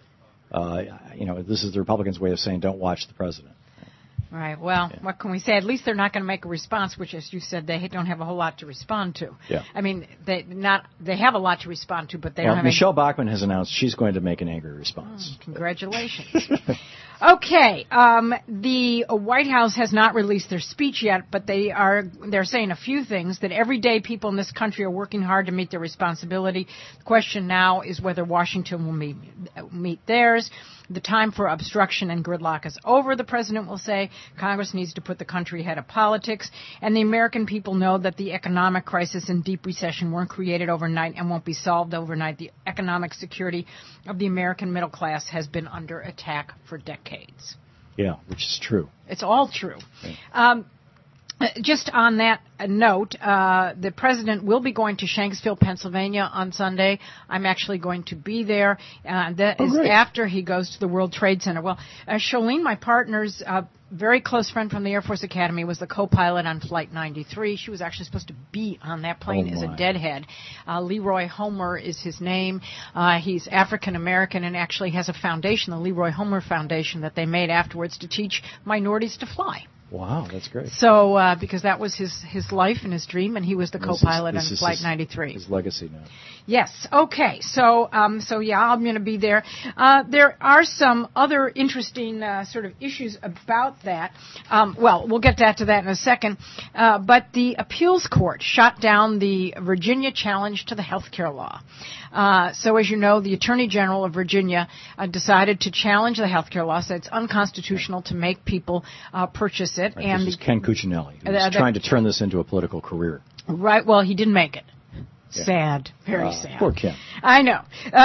this is the Republicans' way of saying don't watch the president. Right. Well, What can we say? At least they're not going to make a response, which, as you said, they don't have a whole lot to respond to. Yeah. I mean, they have a lot to respond to, but they don't have. Michelle Bachmann has announced she's going to make an angry response. Congratulations. Okay. The White House has not released their speech yet, but they're saying a few things, that every day people in this country are working hard to meet their responsibility. The question now is whether Washington will meet theirs. The time for obstruction and gridlock is over, the president will say. Congress needs to put the country ahead of politics. And the American people know that the economic crisis and deep recession weren't created overnight and won't be solved overnight. The economic security of the American middle class has been under attack for decades. Yeah, which is true. It's all true. Yeah. Just on that note, the president will be going to Shanksville, Pennsylvania on Sunday. I'm actually going to be there. That is after he goes to the World Trade Center. Well, Sholene, my partner's very close friend from the Air Force Academy, was the co-pilot on Flight 93. She was actually supposed to be on that plane as a deadhead. Leroy Homer is his name. He's African-American and actually has a foundation, the Leroy Homer Foundation, that they made afterwards to teach minorities to fly. Wow, that's great. So, because that was his life and his dream, and he was the co-pilot on Flight 93. His legacy now. Yes. Okay. So yeah, I'm going to be there. There are some other interesting sort of issues about that. We'll get to that in a second. But the appeals court shot down the Virginia challenge to the health care law. So as you know, the Attorney General of Virginia decided to challenge the health care law, said it's unconstitutional to make people purchase it. Right, and this is Ken Cuccinelli, who's trying to turn this into a political career. Right. Well, he didn't make it. Yeah. Sad. Very sad. Poor Ken. I know.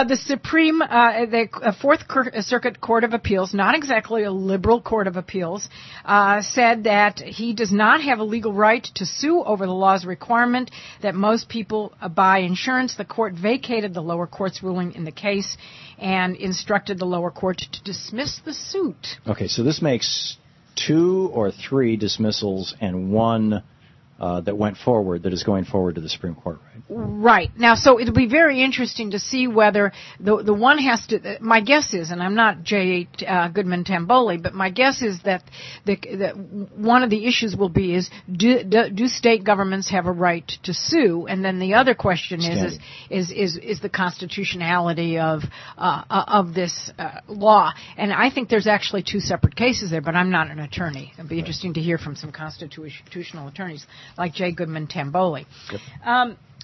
The Fourth Circuit Court of Appeals, not exactly a liberal court of appeals, said that he does not have a legal right to sue over the law's requirement that most people buy insurance. The court vacated the lower court's ruling in the case and instructed the lower court to dismiss the suit. Okay, so this makes 2 or 3 dismissals and 1 that went forward, that is going forward to the Supreme Court, right? Right. Now, so it'll be very interesting to see whether the one has to, my guess is, and I'm not J. Goodman Tamboli, but my guess is that one of the issues will be is, do state governments have a right to sue? And then the other question is the constitutionality of this law. And I think there's actually 2 separate cases there, but I'm not an attorney. It'll be interesting to hear from some constitutional attorneys like J. Goodman Tamboli. Yep.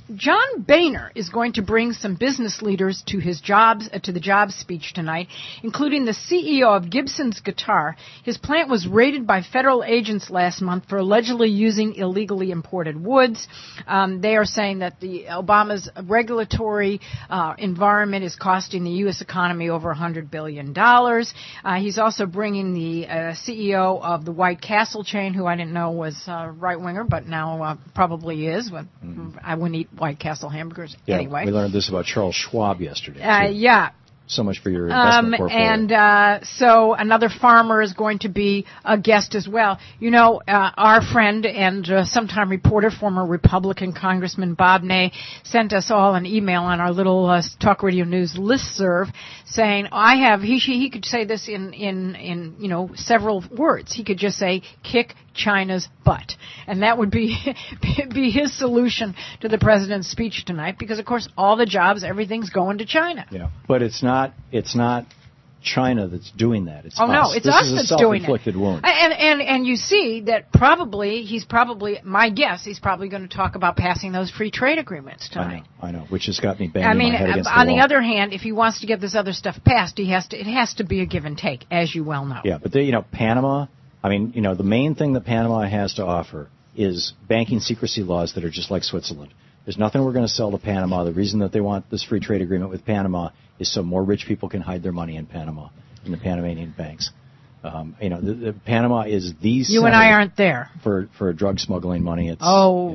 John Boehner is going to bring some business leaders to his to the jobs speech tonight, including the CEO of Gibson's Guitar. His plant was raided by federal agents last month for allegedly using illegally imported woods. They are saying that Obama's regulatory environment is costing the U.S. economy over $100 billion. He's also bringing the CEO of the White Castle chain, who I didn't know was right-winger, but now probably is. I wouldn't eat White Castle hamburgers anyway. We learned this about Charles Schwab yesterday. Yeah. So much for your investment portfolio. And so another farmer is going to be a guest as well. You know, our friend and sometime reporter, former Republican Congressman Bob Ney, sent us all an email on our little Talk Radio News listserv saying, he could say this in several words. He could just say, kick China's butt. And that would be his solution to the president's speech tonight, because, of course, all the jobs, everything's going to China. Yeah, but it's not China that's doing that. It's us. No, it's us that's doing it. This is a self-inflicted wound. And you see that my guess, he's probably going to talk about passing those free trade agreements tonight. I know, which has got me banging my head against the wall. On the other hand, if he wants to get this other stuff passed, it has to be a give and take, as you well know. Yeah, but Panama, the main thing that Panama has to offer is banking secrecy laws that are just like Switzerland. There's nothing we're going to sell to Panama. The reason that they want this free trade agreement with Panama is so more rich people can hide their money in Panama, in the Panamanian banks. Panama is the You and I aren't there. For drug smuggling money. It's,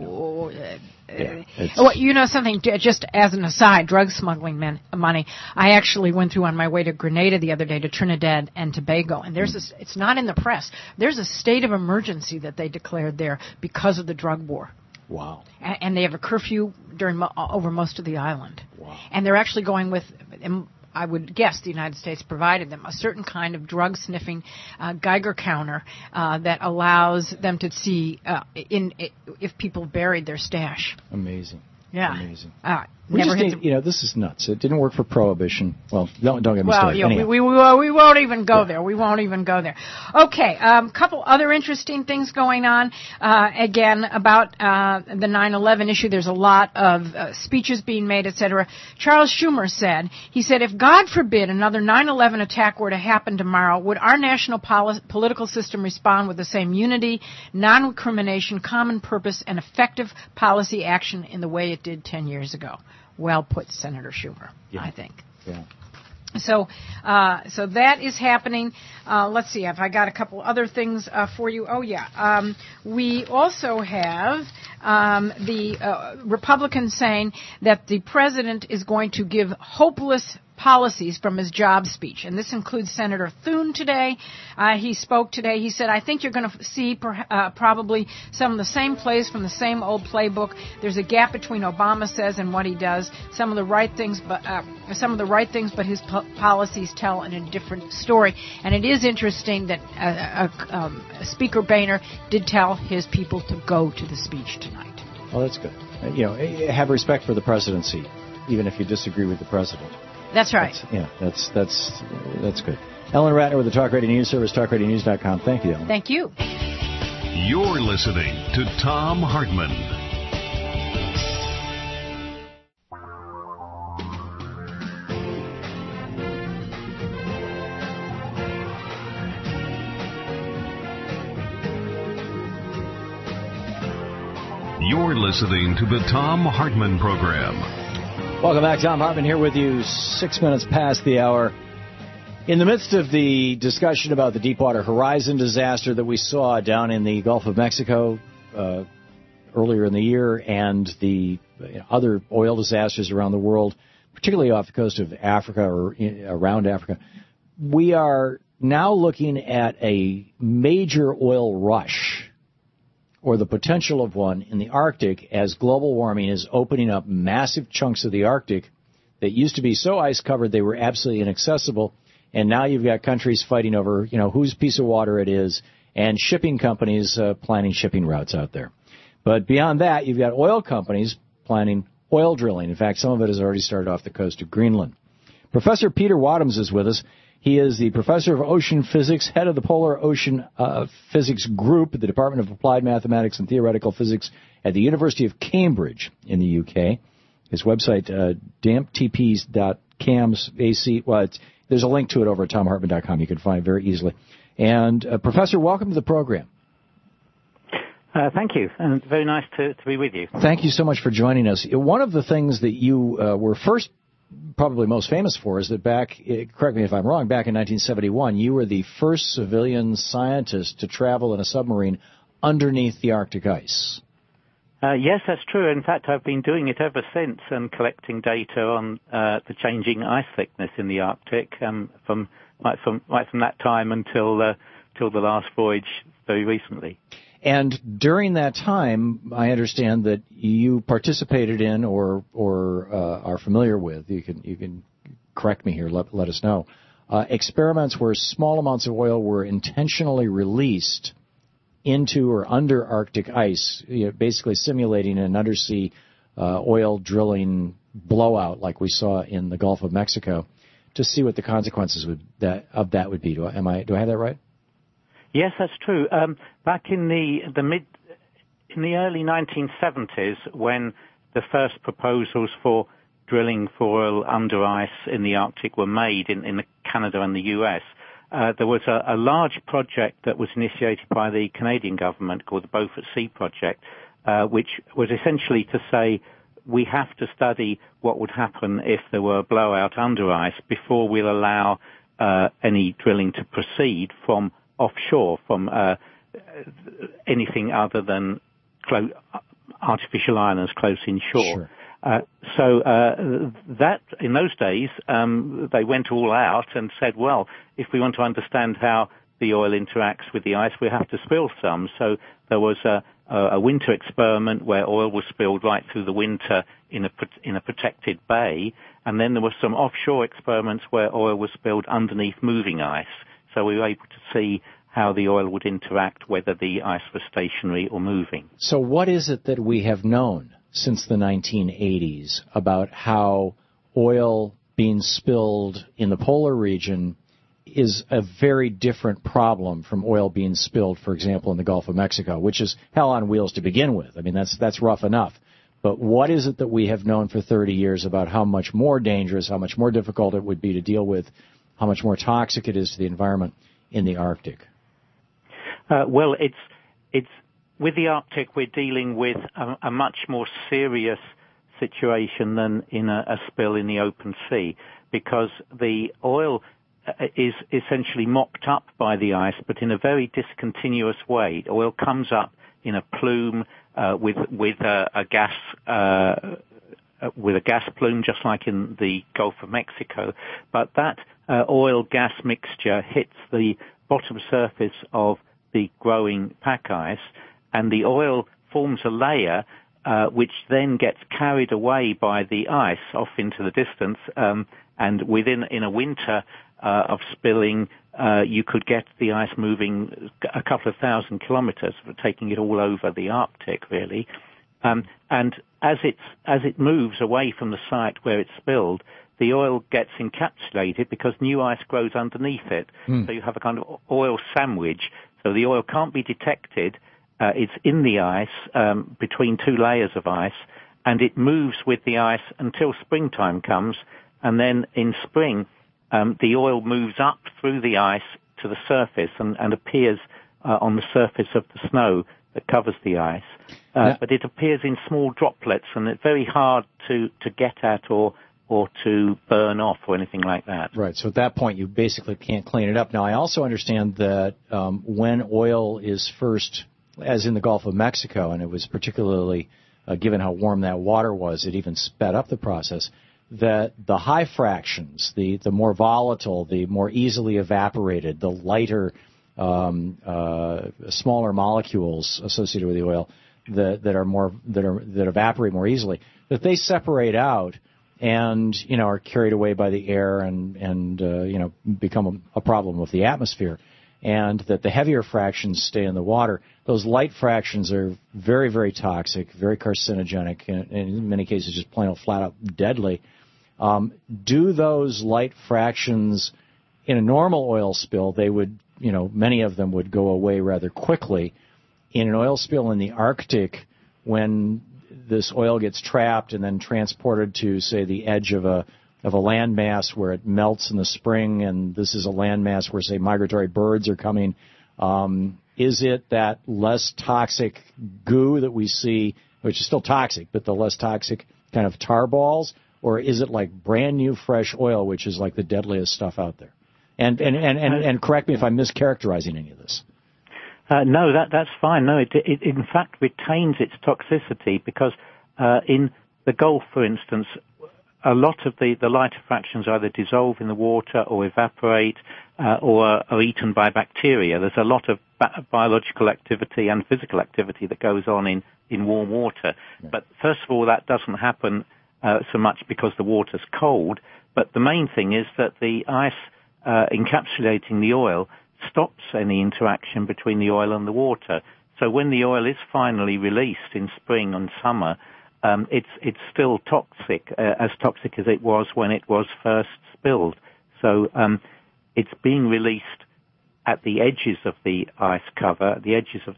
something, just as an aside, drug smuggling money. I actually went through on my way to Grenada the other day, to Trinidad and Tobago, and it's not in the press. There's a state of emergency that they declared there because of the drug war. Wow. And they have a curfew over most of the island. Wow. And they're actually going with, I would guess the United States provided them, a certain kind of drug-sniffing Geiger counter that allows them to see if people buried their stash. Amazing. Yeah. Amazing. This is nuts. It didn't work for Prohibition. Well, don't get me started. Yeah, we won't even go there. We won't even go there. Okay, couple other interesting things going on. Again, about the 9/11 issue, there's a lot of speeches being made, etc. Charles Schumer said, if God forbid another 9/11 attack were to happen tomorrow, would our national political system respond with the same unity, non-recrimination, common purpose, and effective policy action in the way it did 10 years ago? Well put, Senator Schumer, I think. Yeah. So that is happening. Let's see if I got a couple other things for you. Oh, yeah. We also have the Republicans saying that the president is going to give hopeless policies from his job speech, and this includes Senator Thune today. He spoke today. He said, I think you're going to see probably some of the same plays from the same old playbook. There's a gap between Obama says and what he does. Some of the right things, but his policies tell a different story. And it is interesting that Speaker Boehner did tell his people to go to the speech tonight. Well, that's good. Have respect for the presidency, even if you disagree with the president. That's right. That's good. Ellen Ratner with the Talk Radio News Service, talkradionews.com. Thank you, Ellen. Thank you. You're listening to Thom Hartmann. You're listening to the Thom Hartmann Program. Welcome back. Thom Hartmann here with you, 6 minutes past the hour. In the midst of the discussion about the Deepwater Horizon disaster that we saw down in the Gulf of Mexico earlier in the year, and the other oil disasters around the world, particularly off the coast of Africa or around Africa, we are now looking at a major oil rush, or the potential of one, in the Arctic, as global warming is opening up massive chunks of the Arctic that used to be so ice-covered they were absolutely inaccessible, and now you've got countries fighting over, whose piece of water it is, and shipping companies planning shipping routes out there. But beyond that, you've got oil companies planning oil drilling. In fact, some of it has already started off the coast of Greenland. Professor Peter Wadhams is with us. He is the professor of ocean physics, head of the Polar Ocean Physics Group at the Department of Applied Mathematics and Theoretical Physics at the University of Cambridge in the UK. His website, damptps.cams.ac. Well, there's a link to it over at tomhartman.com. You can find it very easily. And Professor, welcome to the program. Thank you, and very nice to be with you. Thank you so much for joining us. One of the things that you were first probably most famous for is that back, correct me if I'm wrong, back in 1971, you were the first civilian scientist to travel in a submarine underneath the Arctic ice. Yes, that's true. In fact, I've been doing it ever since and collecting data on the changing ice thickness in the Arctic from that time until the last voyage very recently. And during that time, I understand that you participated in or are familiar with, you can correct me here, let us know, experiments where small amounts of oil were intentionally released into or under Arctic ice, basically simulating an undersea oil drilling blowout like we saw in the Gulf of Mexico, to see what the consequences of that would be. Do I have that right? Yes, that's true. Back in the early 1970s, when the first proposals for drilling for oil under ice in the Arctic were made in Canada and the US, there was a large project that was initiated by the Canadian government called the Beaufort Sea Project, which was essentially to say we have to study what would happen if there were a blowout under ice before we'll allow any drilling to proceed from offshore, from anything other than artificial islands close inshore. Sure. So that in those days they went all out and said, well, if we want to understand how the oil interacts with the ice, we have to spill some. So there was a winter experiment where oil was spilled right through the winter in a protected bay, and then there were some offshore experiments where oil was spilled underneath moving ice. So we were able to see how the oil would interact, whether the ice was stationary or moving. So what is it that we have known since the 1980s about how oil being spilled in the polar region is a very different problem from oil being spilled, for example, in the Gulf of Mexico, which is hell on wheels to begin with? I mean, that's rough enough. But what is it that we have known for 30 years about how much more dangerous, how much more difficult it would be to deal with, how much more toxic it is to the environment in the Arctic? Well, it's with the Arctic, we're dealing with a much more serious situation than in a spill in the open sea, because the oil is essentially mopped up by the ice, but in a very discontinuous way. Oil comes up in a plume with a gas plume, just like in the Gulf of Mexico. But that oil-gas mixture hits the bottom surface of the growing pack ice, and the oil forms a layer which then gets carried away by the ice off into the distance, and in a winter of spilling, you could get the ice moving a couple of thousand kilometers, taking it all over the Arctic, really. And as it moves away from the site where it's spilled, the oil gets encapsulated because new ice grows underneath it. So you have a kind of oil sandwich. So the oil can't be detected. It's in the ice, between two layers of ice, and it moves with the ice until springtime comes. And then in spring, the oil moves up through the ice to the surface and appears on the surface of the snow that covers the ice. But it appears in small droplets, and it's very hard to get at or to burn off or anything like that. Right, so at that point you basically can't clean it up. Now, I also understand that when oil is first, as in the Gulf of Mexico, and it was particularly, given how warm that water was, it even sped up the process, that the high fractions, the more volatile, the more easily evaporated, the lighter, smaller molecules associated with the oil that evaporate more easily, that they separate out and are carried away by the air and become a problem with the atmosphere, and that the heavier fractions stay in the water. Those light fractions are very, very toxic, very carcinogenic, and in many cases just plain old flat out deadly. Do those light fractions in a normal oil spill, they would, many of them would go away rather quickly. In an oil spill in the Arctic, when this oil gets trapped and then transported to, say, the edge of a landmass where it melts in the spring, and this is a landmass where, say, migratory birds are coming, is it that less toxic goo that we see, which is still toxic, but the less toxic kind of tar balls, or is it like brand new fresh oil, which is like the deadliest stuff out there? And correct me if I'm mischaracterizing any of this. No, that's fine. No, it in fact retains its toxicity because in the Gulf, for instance, a lot of the lighter fractions either dissolve in the water or evaporate or are eaten by bacteria. There's a lot of biological activity and physical activity that goes on in warm water. Yeah. But first of all, that doesn't happen so much because the water's cold. But the main thing is that the ice encapsulating the oil stops any interaction between the oil and the water. So when the oil is finally released in spring and summer, it's still toxic, as toxic as it was when it was first spilled. So it's being released at the edges of the ice cover, at the edges of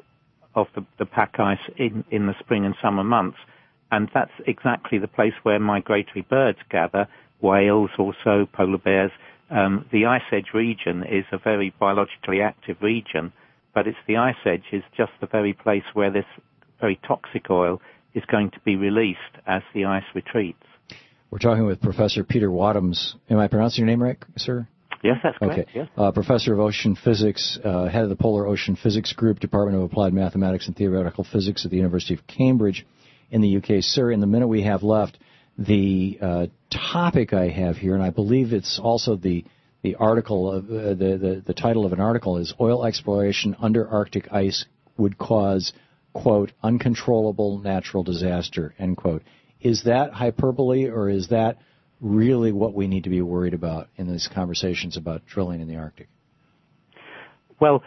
the pack ice in the spring and summer months, and that's exactly the place where migratory birds gather, whales also, polar bears. The ice edge region is a very biologically active region, but it's the ice edge is just the very place where this very toxic oil is going to be released as the ice retreats. We're talking with Professor Peter Wadhams. Am I pronouncing your name right, sir? Yes, that's correct. Okay. Yes. Professor of Ocean Physics, head of the Polar Ocean Physics Group, Department of Applied Mathematics and Theoretical Physics at the University of Cambridge in the UK. Sir, in the minute we have left, the topic I have here, and I believe it's also the article of the title of an article is "Oil Exploration Under Arctic Ice Would Cause, quote, uncontrollable natural disaster," end quote. Is that hyperbole, or is that really what we need to be worried about in these conversations about drilling in the Arctic? Well,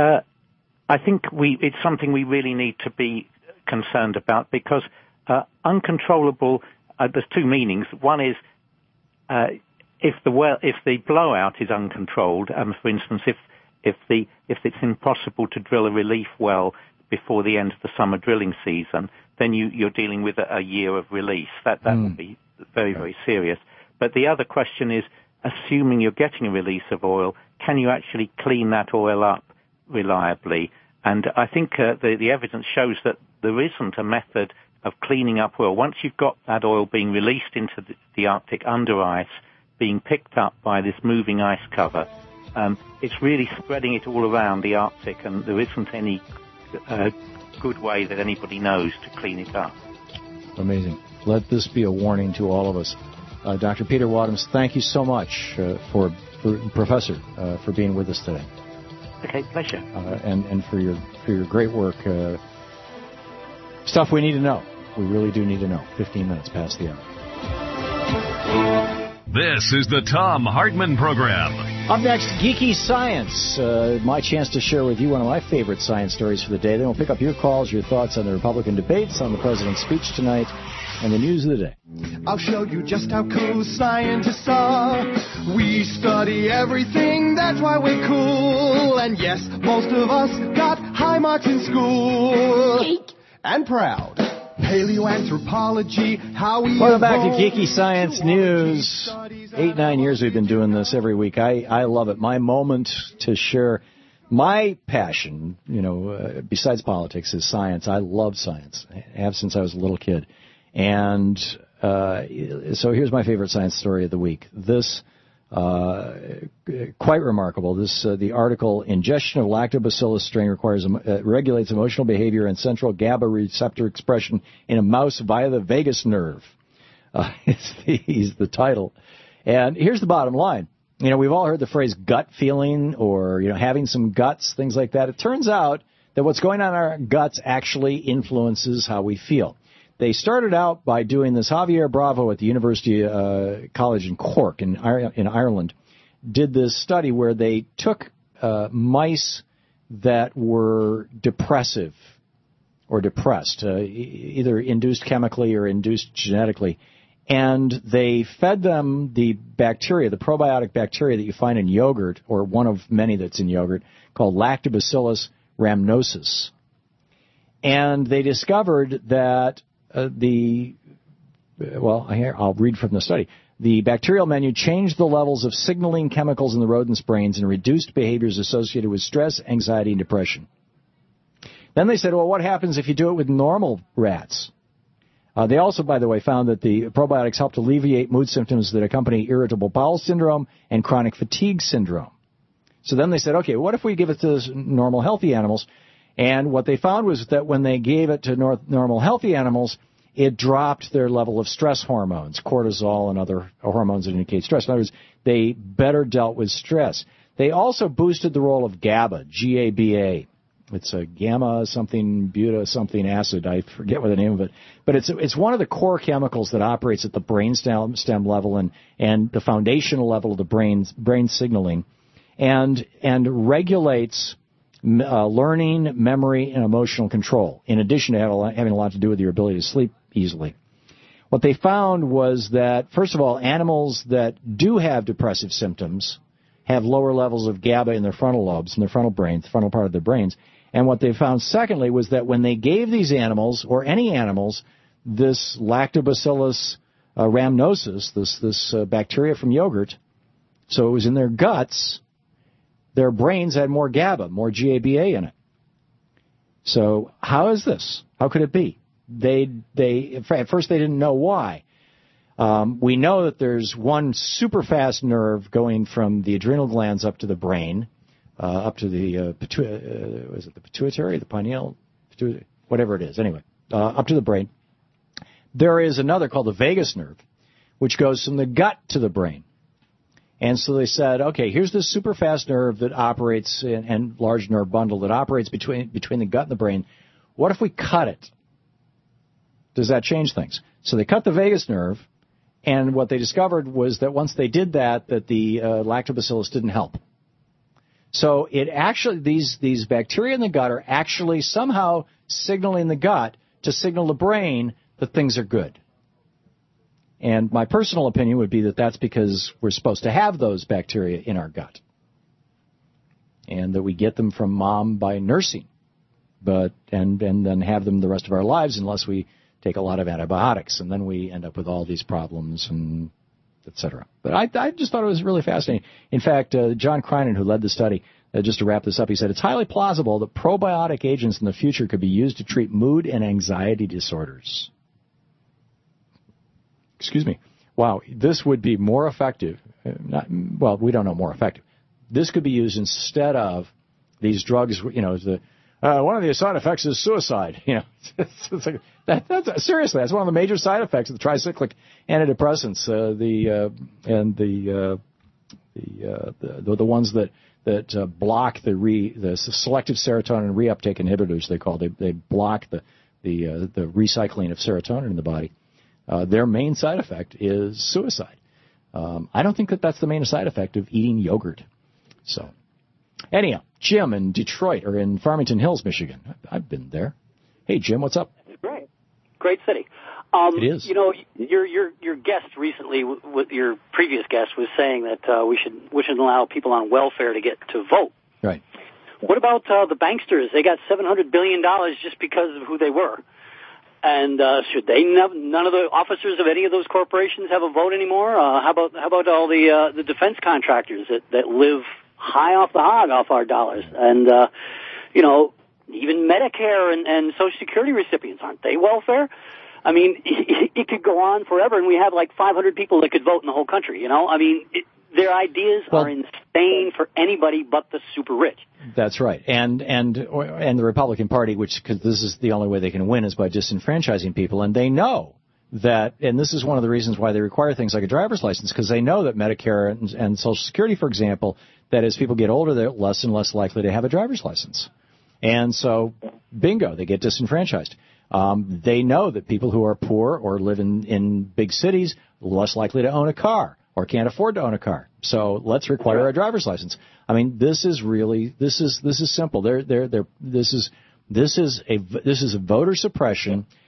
I think it's something we really need to be concerned about because uncontrollable, there's two meanings. One is if the blowout is uncontrolled, for instance, if it's impossible to drill a relief well before the end of the summer drilling season, then you're dealing with a year of release. That would be very, very serious. But the other question is, assuming you're getting a release of oil, can you actually clean that oil up reliably? And I think the evidence shows that there isn't a method of cleaning up oil. Once you've got that oil being released into the Arctic under ice, being picked up by this moving ice cover, it's really spreading it all around the Arctic, and there isn't any good way that anybody knows to clean it up. Amazing. Let this be a warning to all of us. Dr. Peter Wadhams, thank you so much for Professor, for being with us today. Okay, pleasure. And for your great work. Stuff we need to know. We really do need to know. 15 minutes past the hour. This is the Thom Hartmann Program. Up next, Geeky Science. My chance to share with you one of my favorite science stories for the day. Then we'll pick up your calls, your thoughts on the Republican debates, on the president's speech tonight, and the news of the day. I'll show you just how cool scientists are. We study everything, that's why we're cool. And yes, most of us got high marks in school. Geek. And proud. Paleoanthropology, how we Welcome back to Geeky Science News. 8-9 years we've been doing this every week. I love it. My moment to share my passion, besides politics, is science. I love science. I have since I was a little kid. And so here's my favorite science story of the week. This, quite remarkable. The article, "Ingestion of Lactobacillus strain regulates emotional behavior and central GABA receptor expression in a mouse via the vagus nerve." Is the title. And here's the bottom line. We've all heard the phrase gut feeling or, having some guts, things like that. It turns out that what's going on in our guts actually influences how we feel. They started out by doing this. Javier Bravo at the University College in Cork in Ireland did this study where they took mice that were depressive or depressed, either induced chemically or induced genetically, and they fed them the bacteria, the probiotic bacteria that you find in yogurt, or one of many that's in yogurt, called Lactobacillus rhamnosus. And they discovered that I'll read from the study. The bacterial menu changed the levels of signaling chemicals in the rodents' brains and reduced behaviors associated with stress, anxiety, and depression. Then they said, well, what happens if you do it with normal rats? They also, by the way, found that the probiotics helped alleviate mood symptoms that accompany irritable bowel syndrome and chronic fatigue syndrome. So then they said, okay, what if we give it to normal healthy animals? And what they found was that when they gave it to normal healthy animals, it dropped their level of stress hormones, cortisol and other hormones that indicate stress. In other words, they better dealt with stress. They also boosted the role of GABA, G-A-B-A. It's a gamma something beta something acid. I forget what the name of it. But it's one of the core chemicals that operates at the brainstem level and the foundational level of the brain signaling and regulates learning, memory, and emotional control, in addition to having a lot to do with your ability to sleep easily. What they found was that, first of all, animals that do have depressive symptoms have lower levels of GABA in their frontal lobes, in their frontal brain, the frontal part of their brains. And what they found, secondly, was that when they gave these animals, or any animals, this Lactobacillus rhamnosus, this bacteria from yogurt, so it was in their guts, their brains had more GABA, more GABA in it. So how is this? How could it be? At first they didn't know why. We know that there's one super fast nerve going from the adrenal glands up to the brain, up to the pituitary, the pineal, whatever it is. Anyway, up to the brain. There is another called the vagus nerve, which goes from the gut to the brain. And so they said, okay, here's this super fast nerve that operates and large nerve bundle that operates between the gut and the brain. What if we cut it? Does that change things? So they cut the vagus nerve, and what they discovered was that once they did that the lactobacillus didn't help. So it actually, these bacteria in the gut are actually somehow signaling the gut to signal the brain that things are good. And my personal opinion would be that that's because we're supposed to have those bacteria in our gut, and that we get them from mom by nursing, and then have them the rest of our lives unless we take a lot of antibiotics, and then we end up with all these problems and et cetera. But I just thought it was really fascinating. In fact, John Kreinen, who led the study, just to wrap this up, he said, it's highly plausible that probiotic agents in the future could be used to treat mood and anxiety disorders. Excuse me. Wow, this would be more effective. We don't know more effective. This could be used instead of these drugs. You know, one of the side effects is suicide. You know, it's like that's seriously, that's one of the major side effects of the tricyclic antidepressants. The ones that block the selective serotonin reuptake inhibitors. They block the recycling of serotonin in the body. Their main side effect is suicide. I don't think that's the main side effect of eating yogurt. So, anyhow, Jim in Detroit, or in Farmington Hills, Michigan. I've been there. Hey, Jim, what's up? Great city. It is. You know, your guest recently, with your previous guest, was saying that we should allow people on welfare to get to vote. Right. What about the banksters? They got $700 billion just because of who they were. And should they none of the officers of any of those corporations have a vote anymore? How about all the defense contractors that live high off the hog off our dollars? And you know, even Medicare and Social Security recipients, aren't they welfare? I mean, it could go on forever, and we have like 500 people that could vote in the whole country. You know, I mean, their ideas are insane for anybody but the super rich. That's right, and the Republican Party, because this is the only way they can win, is by disenfranchising people, and they know that, and this is one of the reasons why they require things like a driver's license, because they know that Medicare and Social Security, for example, that as people get older, they're less and less likely to have a driver's license, and so, bingo, they get disenfranchised. They know that people who are poor or live in big cities are less likely to own a car or can't afford to own a car. So let's require a driver's license. I mean, this is simple. This is a voter suppression,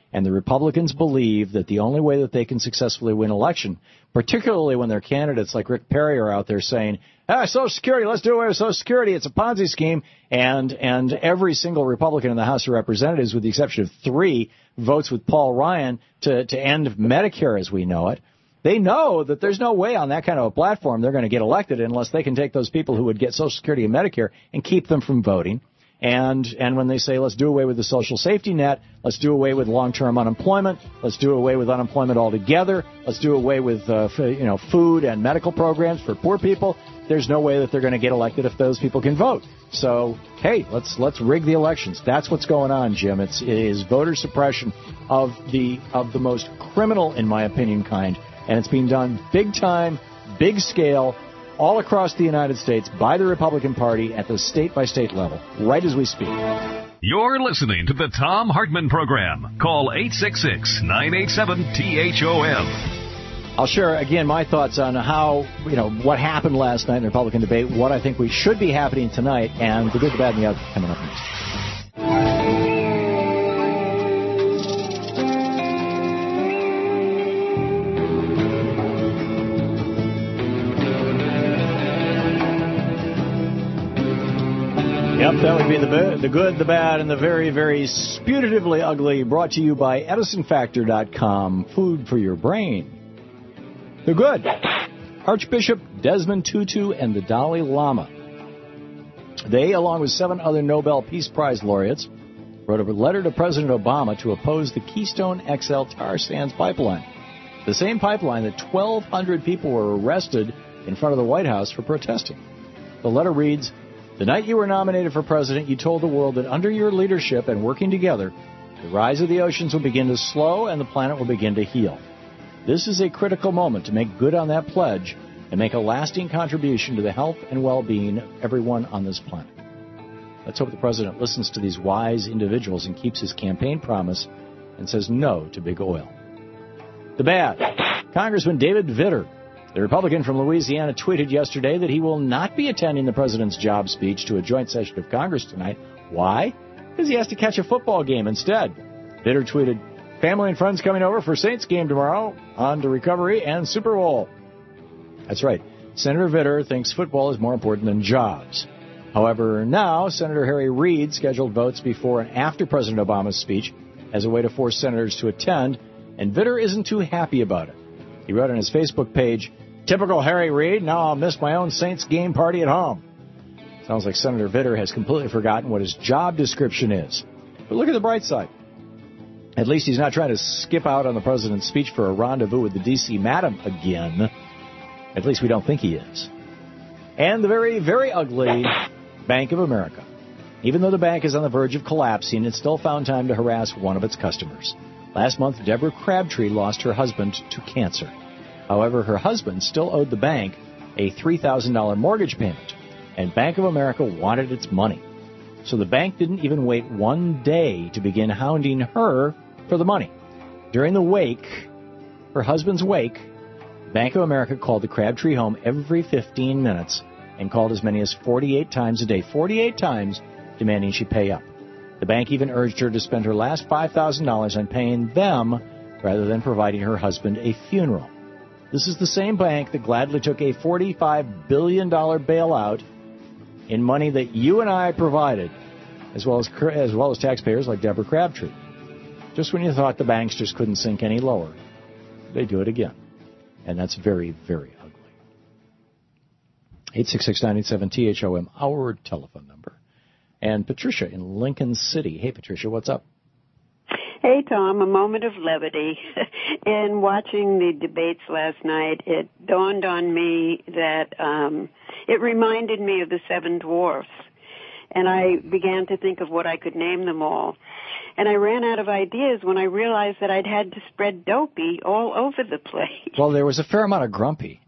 And the Republicans believe that the only way that they can successfully win election, particularly when their candidates like Rick Perry are out there saying, Social Security, let's do away with Social Security, it's a Ponzi scheme, and every single Republican in the House of Representatives, with the exception of 3, votes with Paul Ryan to end Medicare as we know it. They know that there's no way on that kind of a platform they're going to get elected unless they can take those people who would get Social Security and Medicare and keep them from voting. And when they say, let's do away with the social safety net, let's do away with long-term unemployment, let's do away with unemployment altogether, let's do away with food and medical programs for poor people, there's no way that they're going to get elected if those people can vote. So, hey, let's rig the elections. That's what's going on, Jim. It is voter suppression of the most criminal, in my opinion, kind, and it's being done big time, big scale, all across the United States by the Republican Party at the state-by-state level, right as we speak. You're listening to the Thom Hartmann Program. Call 866-987-THOM. I'll share, again, my thoughts on how, what happened last night in the Republican debate, what I think we should be happening tonight, and the good, the bad, and the ugly coming up next. Yep, that would be the good, the bad, and the very, very sputatively ugly, brought to you by EdisonFactor.com. Food for your brain. The good. Archbishop Desmond Tutu and the Dalai Lama. They, along with 7 other Nobel Peace Prize laureates, wrote a letter to President Obama to oppose the Keystone XL tar sands pipeline. The same pipeline that 1,200 people were arrested in front of the White House for protesting. The letter reads, "The night you were nominated for president, you told the world that under your leadership and working together, the rise of the oceans will begin to slow and the planet will begin to heal. This is a critical moment to make good on that pledge and make a lasting contribution to the health and well-being of everyone on this planet." Let's hope the president listens to these wise individuals and keeps his campaign promise and says no to big oil. The bad. Congressman David Vitter, the Republican from Louisiana, tweeted yesterday that he will not be attending the president's job speech to a joint session of Congress tonight. Why? Because he has to catch a football game instead. Vitter tweeted, "Family and friends coming over for Saints game tomorrow. On to recovery and Super Bowl." That's right. Senator Vitter thinks football is more important than jobs. However, now Senator Harry Reid scheduled votes before and after President Obama's speech as a way to force senators to attend, and Vitter isn't too happy about it. He wrote on his Facebook page, "Typical Harry Reid, now I'll miss my own Saints game party at home." Sounds like Senator Vitter has completely forgotten what his job description is. But look at the bright side. At least he's not trying to skip out on the president's speech for a rendezvous with the D.C. madam again. At least we don't think he is. And the very, very ugly Bank of America. Even though the bank is on the verge of collapsing, it still found time to harass one of its customers. Last month, Deborah Crabtree lost her husband to cancer. However, her husband still owed the bank a $3,000 mortgage payment, and Bank of America wanted its money. So the bank didn't even wait one day to begin hounding her for the money. During the wake, her husband's wake, Bank of America called the Crabtree home every 15 minutes and called as many as 48 times a day, 48 times demanding she pay up. The bank even urged her to spend her last $5,000 on paying them rather than providing her husband a funeral. This is the same bank that gladly took a $45 billion bailout in money that you and I provided, as well as taxpayers like Deborah Crabtree. Just when you thought the banks just couldn't sink any lower, they do it again. And that's very, very ugly. 866-987-THOM, our telephone number. And Patricia in Lincoln City. Hey, Patricia, what's up? Hey, Tom, a moment of levity. In watching the debates last night, it dawned on me that it reminded me of the Seven Dwarfs. And I began to think of what I could name them all. And I ran out of ideas when I realized that I'd had to spread Dopey all over the place. Well, there was a fair amount of Grumpy.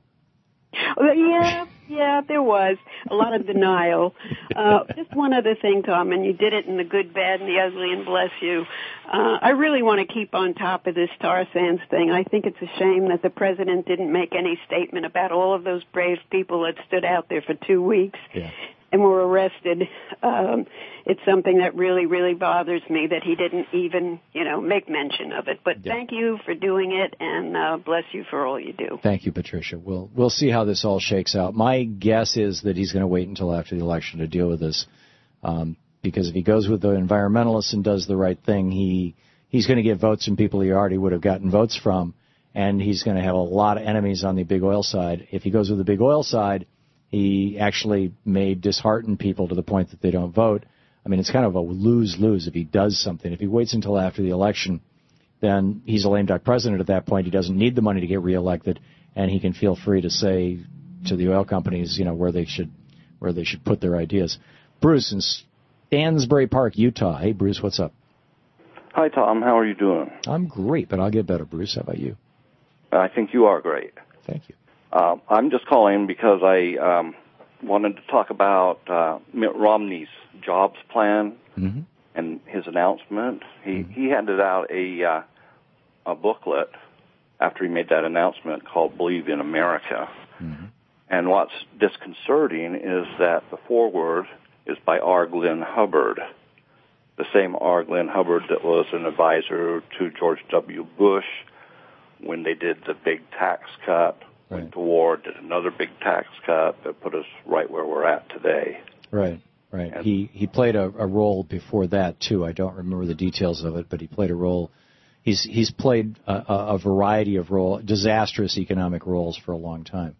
Yeah, there was a lot of denial. Just one other thing, Tom, and you did it in the good, bad, and the ugly, and bless you. I really want to keep on top of this tar sands thing. I think it's a shame that the president didn't make any statement about all of those brave people that stood out there for 2 weeks. Yeah. and were arrested. It's something that really, really bothers me that he didn't even, make mention of it. But thank you for doing it, and bless you for all you do. Thank you, Patricia. We'll see how this all shakes out. My guess is that he's going to wait until after the election to deal with this, because if he goes with the environmentalists and does the right thing, he's going to get votes from people he already would have gotten votes from, and he's going to have a lot of enemies on the big oil side. If he goes with the big oil side, he actually may dishearten people to the point that they don't vote. I mean, it's kind of a lose-lose if he does something. If he waits until after the election, then he's a lame duck president at that point. He doesn't need the money to get reelected, and he can feel free to say to the oil companies, where they should put their ideas. Bruce in Stansbury Park, Utah. Hey, Bruce, what's up? Hi, Tom. How are you doing? I'm great, but I'll get better, Bruce. How about you? I think you are great. Thank you. I'm just calling because I wanted to talk about Mitt Romney's jobs plan and his announcement. He handed out a booklet after he made that announcement called Believe in America. And what's disconcerting is that the foreword is by R. Glenn Hubbard, the same R. Glenn Hubbard that was an advisor to George W. Bush when they did the big tax cut, went to war, did another big tax cut that put us right where we're at today. Right. And he played a role before that, too. I don't remember the details of it, but he played a role. He's played a variety of disastrous economic roles for a long time.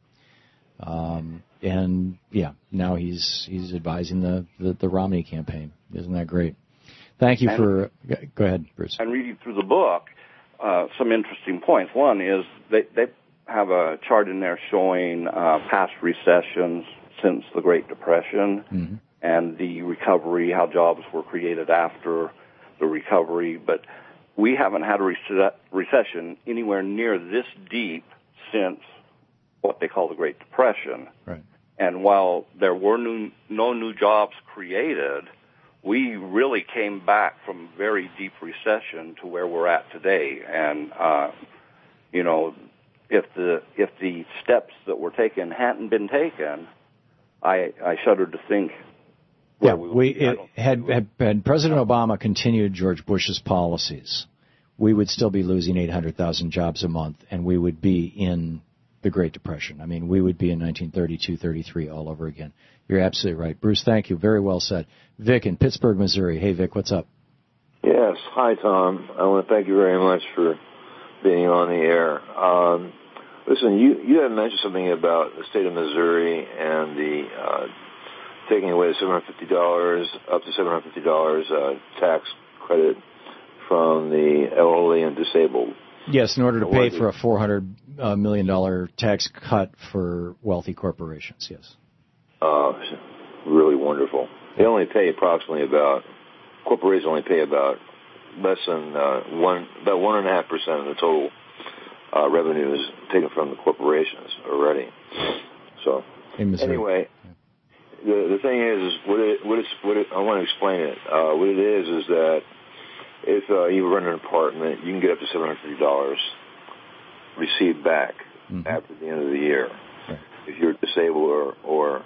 And, now he's advising the Romney campaign. Isn't that great? Thank you go ahead, Bruce. And reading through the book, some interesting points. One is they have a chart in there showing past recessions since the Great Depression and the recovery, how jobs were created after the recovery. But we haven't had a recession anywhere near this deep since what they call the Great Depression. Right. And while there were no new jobs created, we really came back from very deep recession to where we're at today. And, if the steps that were taken hadn't been taken, I shudder to think. Had President Obama continued George Bush's policies, we would still be losing 800,000 jobs a month, and we would be in the Great Depression. I mean, we would be in 1932, 33 all over again. You're absolutely right. Bruce, thank you. Very well said. Vic in Pittsburgh, Missouri. Hey, Vic, what's up? Yes. Hi, Tom. I want to thank you very much for being on the air. Listen, you had mentioned something about the state of Missouri and the taking away $750, up to $750 tax credit from the elderly and disabled. Yes, in order to pay for a $400 million tax cut for wealthy corporations, yes. Really wonderful. They only pay corporations only pay about less than 1.5% of the total revenue is taken from the corporations already. So anyway, the thing is I want to explain it. What it is that if you rent an apartment, you can get up to $750 received back after the end of the year. Right. If you're disabled or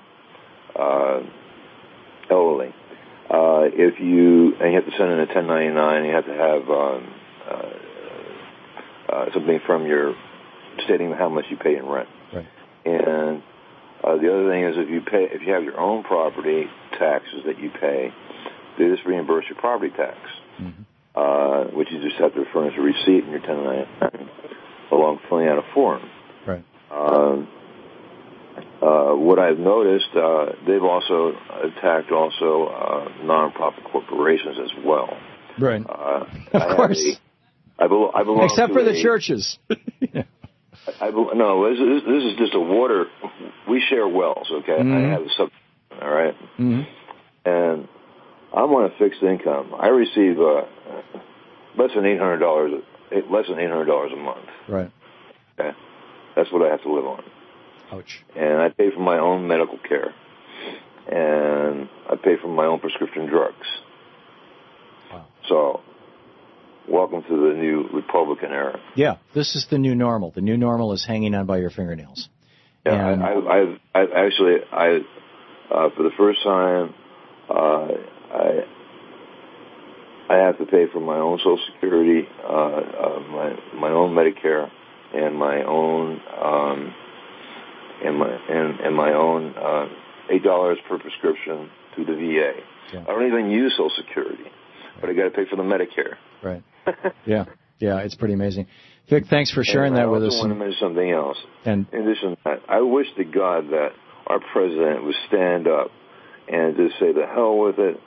elderly. You have to send in a 1099, you have to have something from your stating how much you pay in rent. Right. And the other thing is if you have your own property taxes that you pay, they just reimburse your property tax, which you just have to furnish a receipt in your 1099 along filling out a form. Right. What I've noticed, they've also attacked non-profit corporations as well. Right. Of course. I belong except to for the churches. No, this is just a water. We share wells, okay? I have a sub. All right. And I'm on a fixed income. I receive less than $800 a month. Right. Okay. That's what I have to live on. Ouch. And I pay for my own medical care. And I pay for my own prescription drugs. Wow. So, welcome to the new Republican era. Yeah, this is the new normal. The new normal is hanging on by your fingernails. Yeah, and I've actually For the first time, I have to pay for my own Social Security, my own Medicare, and my own my own $8 per prescription to the VA. Yeah. I don't even use Social Security, but I got to pay for the Medicare. Right. Yeah, it's pretty amazing. Vic, thanks for sharing that with us. I also want to mention something else. And in addition to that, I wish to God that our president would stand up and just say, the hell with it,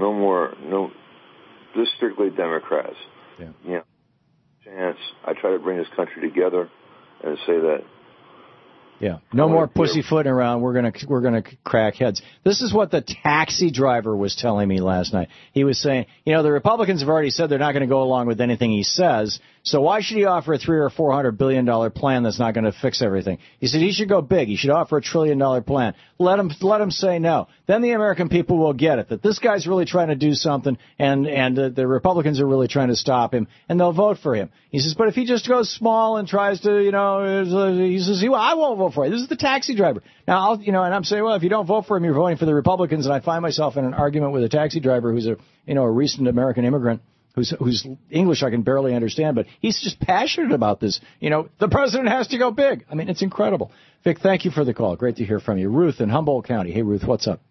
just strictly Democrats. Yeah. Chance. I try to bring this country together and say that. Yeah. No more pussyfooting around. We're gonna crack heads. This is what the taxi driver was telling me last night. He was saying, the Republicans have already said they're not going to go along with anything he says. So why should he offer a $300 or $400 billion plan that's not going to fix everything? He said he should go big. He should offer $1 trillion plan. Let him say no. Then the American people will get it, that this guy's really trying to do something, and the Republicans are really trying to stop him, and they'll vote for him. He says, but if he just goes small and tries to, he says, I won't vote for it. This is the taxi driver. Now, and I'm saying, well, if you don't vote for him, you're voting for the Republicans, and I find myself in an argument with a taxi driver who's a recent American immigrant whose English I can barely understand, but he's just passionate about this. The president has to go big. I mean, it's incredible. Vic, thank you for the call. Great to hear from you. Ruth in Humboldt County. Hey, Ruth, what's up?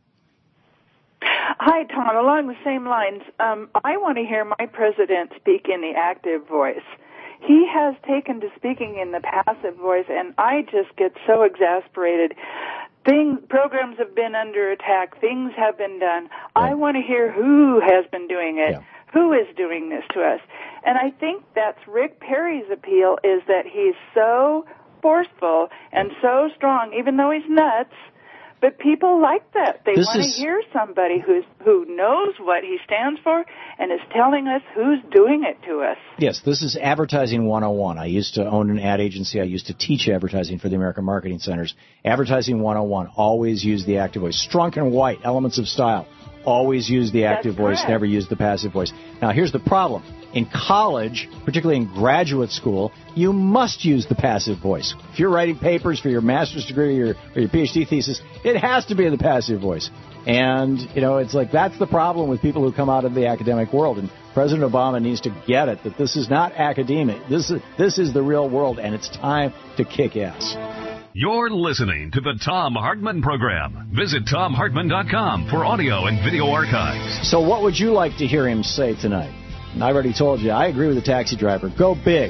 Hi, Tom. Along the same lines, I want to hear my president speak in the active voice. He has taken to speaking in the passive voice, and I just get so exasperated. Programs have been under attack. Things have been done. I want to hear who has been doing it. Yeah. Who is doing this to us? And I think that's Rick Perry's appeal, is that he's so forceful and so strong, even though he's nuts. But people like that. They want to hear somebody who knows what he stands for and is telling us who's doing it to us. Yes, this is Advertising 101. I used to own an ad agency. I used to teach advertising for the American Marketing Centers. Advertising 101, always use the active voice. Strunk and white, elements of style. Always use the active voice, never use the passive voice. Now, here's the problem. In college, particularly in graduate school, you must use the passive voice. If you're writing papers for your master's degree or your PhD thesis, it has to be in the passive voice. And, it's like that's the problem with people who come out of the academic world. And President Obama needs to get it, that this is not academia. This is the real world, and it's time to kick ass. You're listening to the Thom Hartmann Program. Visit ThomHartmann.com for audio and video archives. So what would you like to hear him say tonight? And I already told you, I agree with the taxi driver. Go big.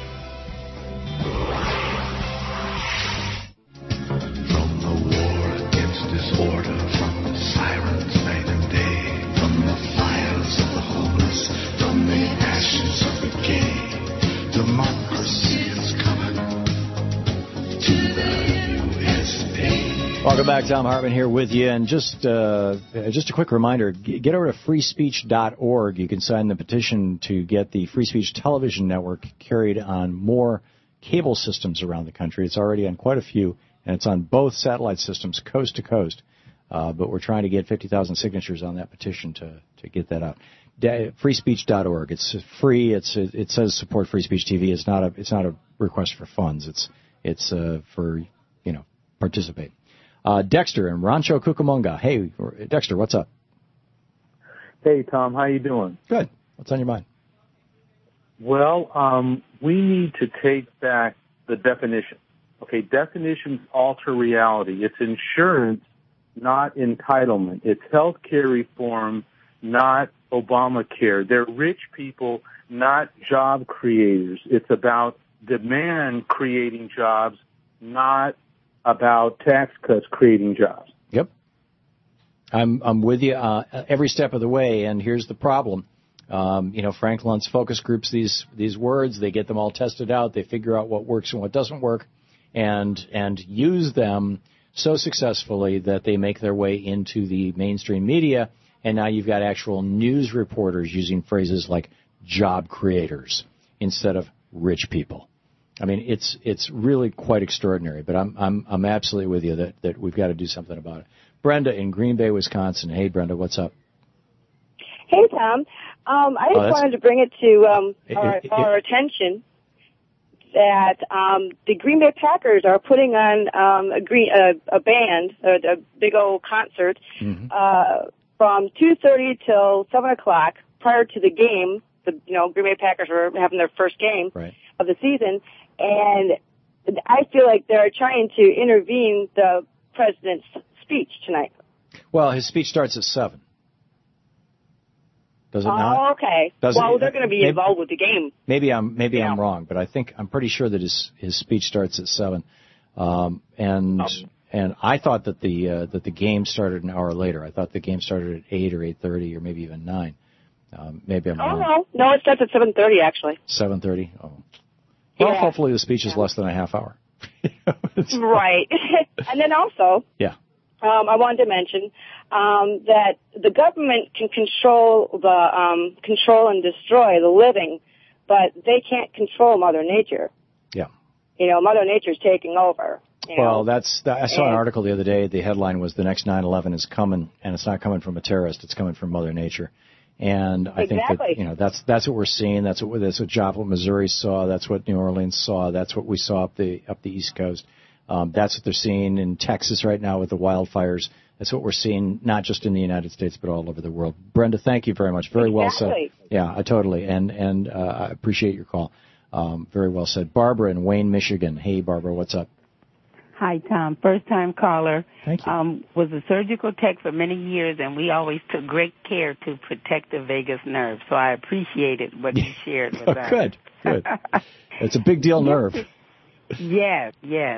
From the war against disorder, from the sirens night and day, from the fires of the hopeless, from the ashes of the gay, democracy is coming to the USA. Welcome back. Thom Hartmann here with you. And just a quick reminder, get over to freespeech.org. You can sign the petition to get the Free Speech Television Network carried on more cable systems around the country. It's already on quite a few, and it's on both satellite systems, coast to coast. But we're trying to get 50,000 signatures on that petition to get that out. Freespeech.org. It's free. It says support Free Speech TV. It's not a request for funds. It's for participate. Dexter in Rancho Cucamonga. Hey, Dexter, what's up? Hey, Tom, how you doing? Good. What's on your mind? Well, we need to take back the definition. Okay, definitions alter reality. It's insurance, not entitlement. It's health care reform, not Obamacare. They're rich people, not job creators. It's about demand creating jobs, not about tax cuts creating jobs. Yep. I'm with you every step of the way, and here's the problem. Frank Luntz focus groups these words. They get them all tested out. They figure out what works and what doesn't work, and use them so successfully that they make their way into the mainstream media. And now you've got actual news reporters using phrases like job creators instead of rich people. I mean, it's really quite extraordinary, but I'm absolutely with you that we've got to do something about it. Brenda in Green Bay, Wisconsin. Hey, Brenda, what's up? Hey, Tom. I just wanted to bring it to our attention that the Green Bay Packers are putting on a band, a big old concert, from 2:30 till 7 o'clock prior to the game. Green Bay Packers were having their first game of the season, and I feel like they're trying to intervene the president's speech tonight. Well, his speech starts at 7. Does it not? Oh, okay. They're going to be involved with the game. Maybe I'm wrong, but I'm pretty sure that his speech starts at 7. And I thought that the game started an hour later. I thought the game started at 8 or 8:30 or maybe even 9. Maybe I'm wrong. No, it starts at 7:30 actually. 7:30. Oh. Well, hopefully the speech is less than a half hour. Right. And then also, I wanted to mention that the government can control and destroy the living, but they can't control Mother Nature. Yeah. Mother Nature's taking over. Well, I saw an article the other day. The headline was "The next 9/11 is coming, and it's not coming from a terrorist; it's coming from Mother Nature." And I think that that's what we're seeing. That's what Joplin, Missouri saw. That's what New Orleans saw. That's what we saw up the East Coast. That's what they're seeing in Texas right now with the wildfires. That's what we're seeing, not just in the United States, but all over the world. Brenda, thank you very much. Very well said. Yeah, totally. And I appreciate your call. Very well said. Barbara in Wayne, Michigan. Hey, Barbara, what's up? Hi, Tom. First-time caller. Thank you. Was a surgical tech for many years, and we always took great care to protect the vagus nerve. So I appreciated what you shared with us. Good. It's a big deal nerve. Yes.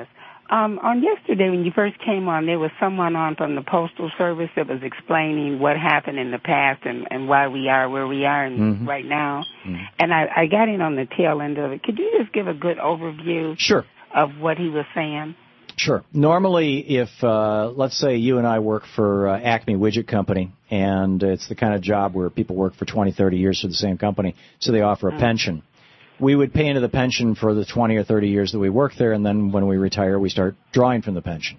On yesterday when you first came on, there was someone on from the Postal Service that was explaining what happened in the past and why we are where we are right now. Mm-hmm. And I got in on the tail end of it. Could you just give a good overview of what he was saying? Sure. Normally, if, let's say you and I work for Acme Widget Company, and it's the kind of job where people work for 20, 30 years for the same company, so they offer a pension. We would pay into the pension for the 20 or 30 years that we work there, and then when we retire, we start drawing from the pension.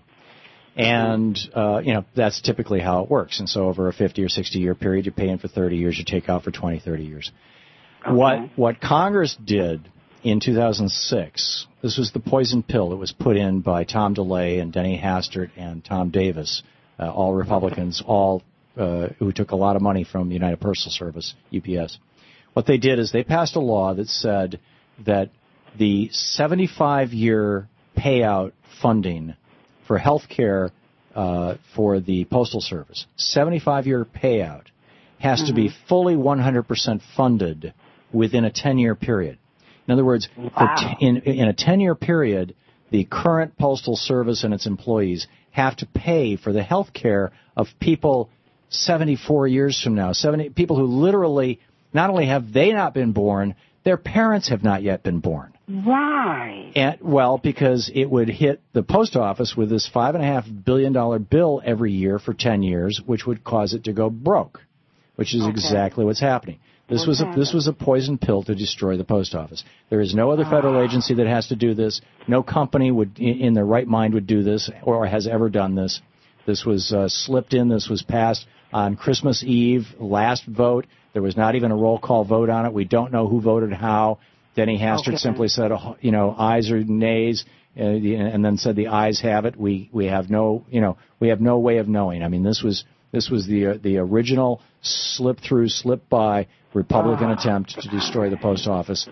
And, that's typically how it works. And so over a 50 or 60-year period, you pay in for 30 years, you take out for 20, 30 years. Okay. What Congress did in 2006, this was the poison pill that was put in by Tom DeLay and Denny Hastert and Tom Davis, all Republicans, all who took a lot of money from the United Postal Service, UPS. What they did is they passed a law that said that the 75-year payout funding for health care for the Postal Service, 75-year payout, has to be fully 100% funded within a 10-year period. In other words, in a 10-year period, the current Postal Service and its employees have to pay for the health care of people 74 years from now, people who literally not only have they not been born, their parents have not yet been born. Right. Because it would hit the post office with this $5.5 billion bill every year for 10 years, which would cause it to go broke, which is exactly what's happening. This was a poison pill to destroy the post office. There is no other federal agency that has to do this. No company would, in their right mind, would do this or has ever done this. This was slipped in. This was passed on Christmas Eve, last vote. There was not even a roll call vote on it. We don't know who voted how. Denny Hastert simply said, ayes or nays, and then said the ayes have it. We have no way of knowing. I mean, this was the original slip by Republican attempt to destroy the post office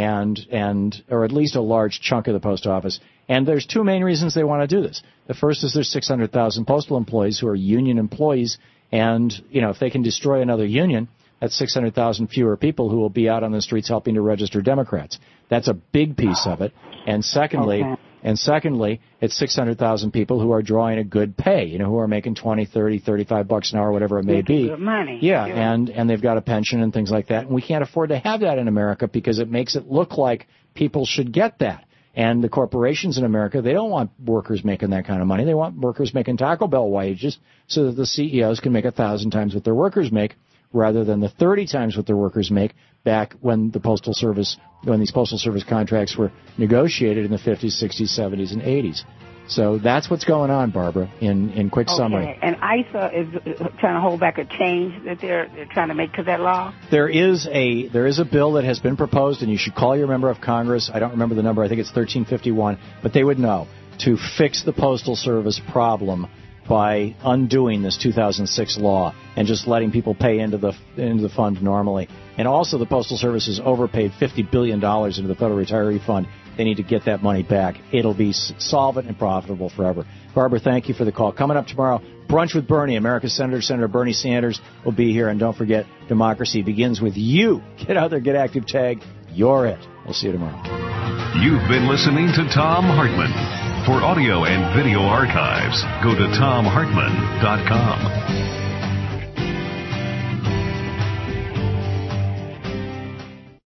or at least a large chunk of the post office. And there's two main reasons they want to do this. The first is there's 600,000 postal employees who are union employees, and if they can destroy another union, that's 600,000 fewer people who will be out on the streets helping to register Democrats. That's a big piece of it. And secondly, it's 600,000 people who are drawing a good pay, who are making $20, $30, $35 an hour, whatever it may be. Good money. Yeah, and they've got a pension and things like that. And we can't afford to have that in America because it makes it look like people should get that. And the corporations in America, they don't want workers making that kind of money. They want workers making Taco Bell wages so that the CEOs can make 1,000 times what their workers make, rather than the 30 times what their workers make back when these Postal Service contracts were negotiated in the 50s, 60s, 70s, and 80s. So that's what's going on, Barbara, in quick summary. And ISA is trying to hold back a change that they're trying to make to that law? There is a bill that has been proposed, and you should call your member of Congress. I don't remember the number. I think it's 1351, but they would know, to fix the Postal Service problem by undoing this 2006 law and just letting people pay into the fund normally. And also the Postal Service has overpaid $50 billion into the Federal Retiree Fund. They need to get that money back. It'll be solvent and profitable forever. Barbara, thank you for the call. Coming up tomorrow, Brunch with Bernie. America's Senator Bernie Sanders will be here. And don't forget, democracy begins with you. Get out there, get active, tag. You're it. We'll see you tomorrow. You've been listening to Thom Hartmann. For audio and video archives, go to thomhartmann.com.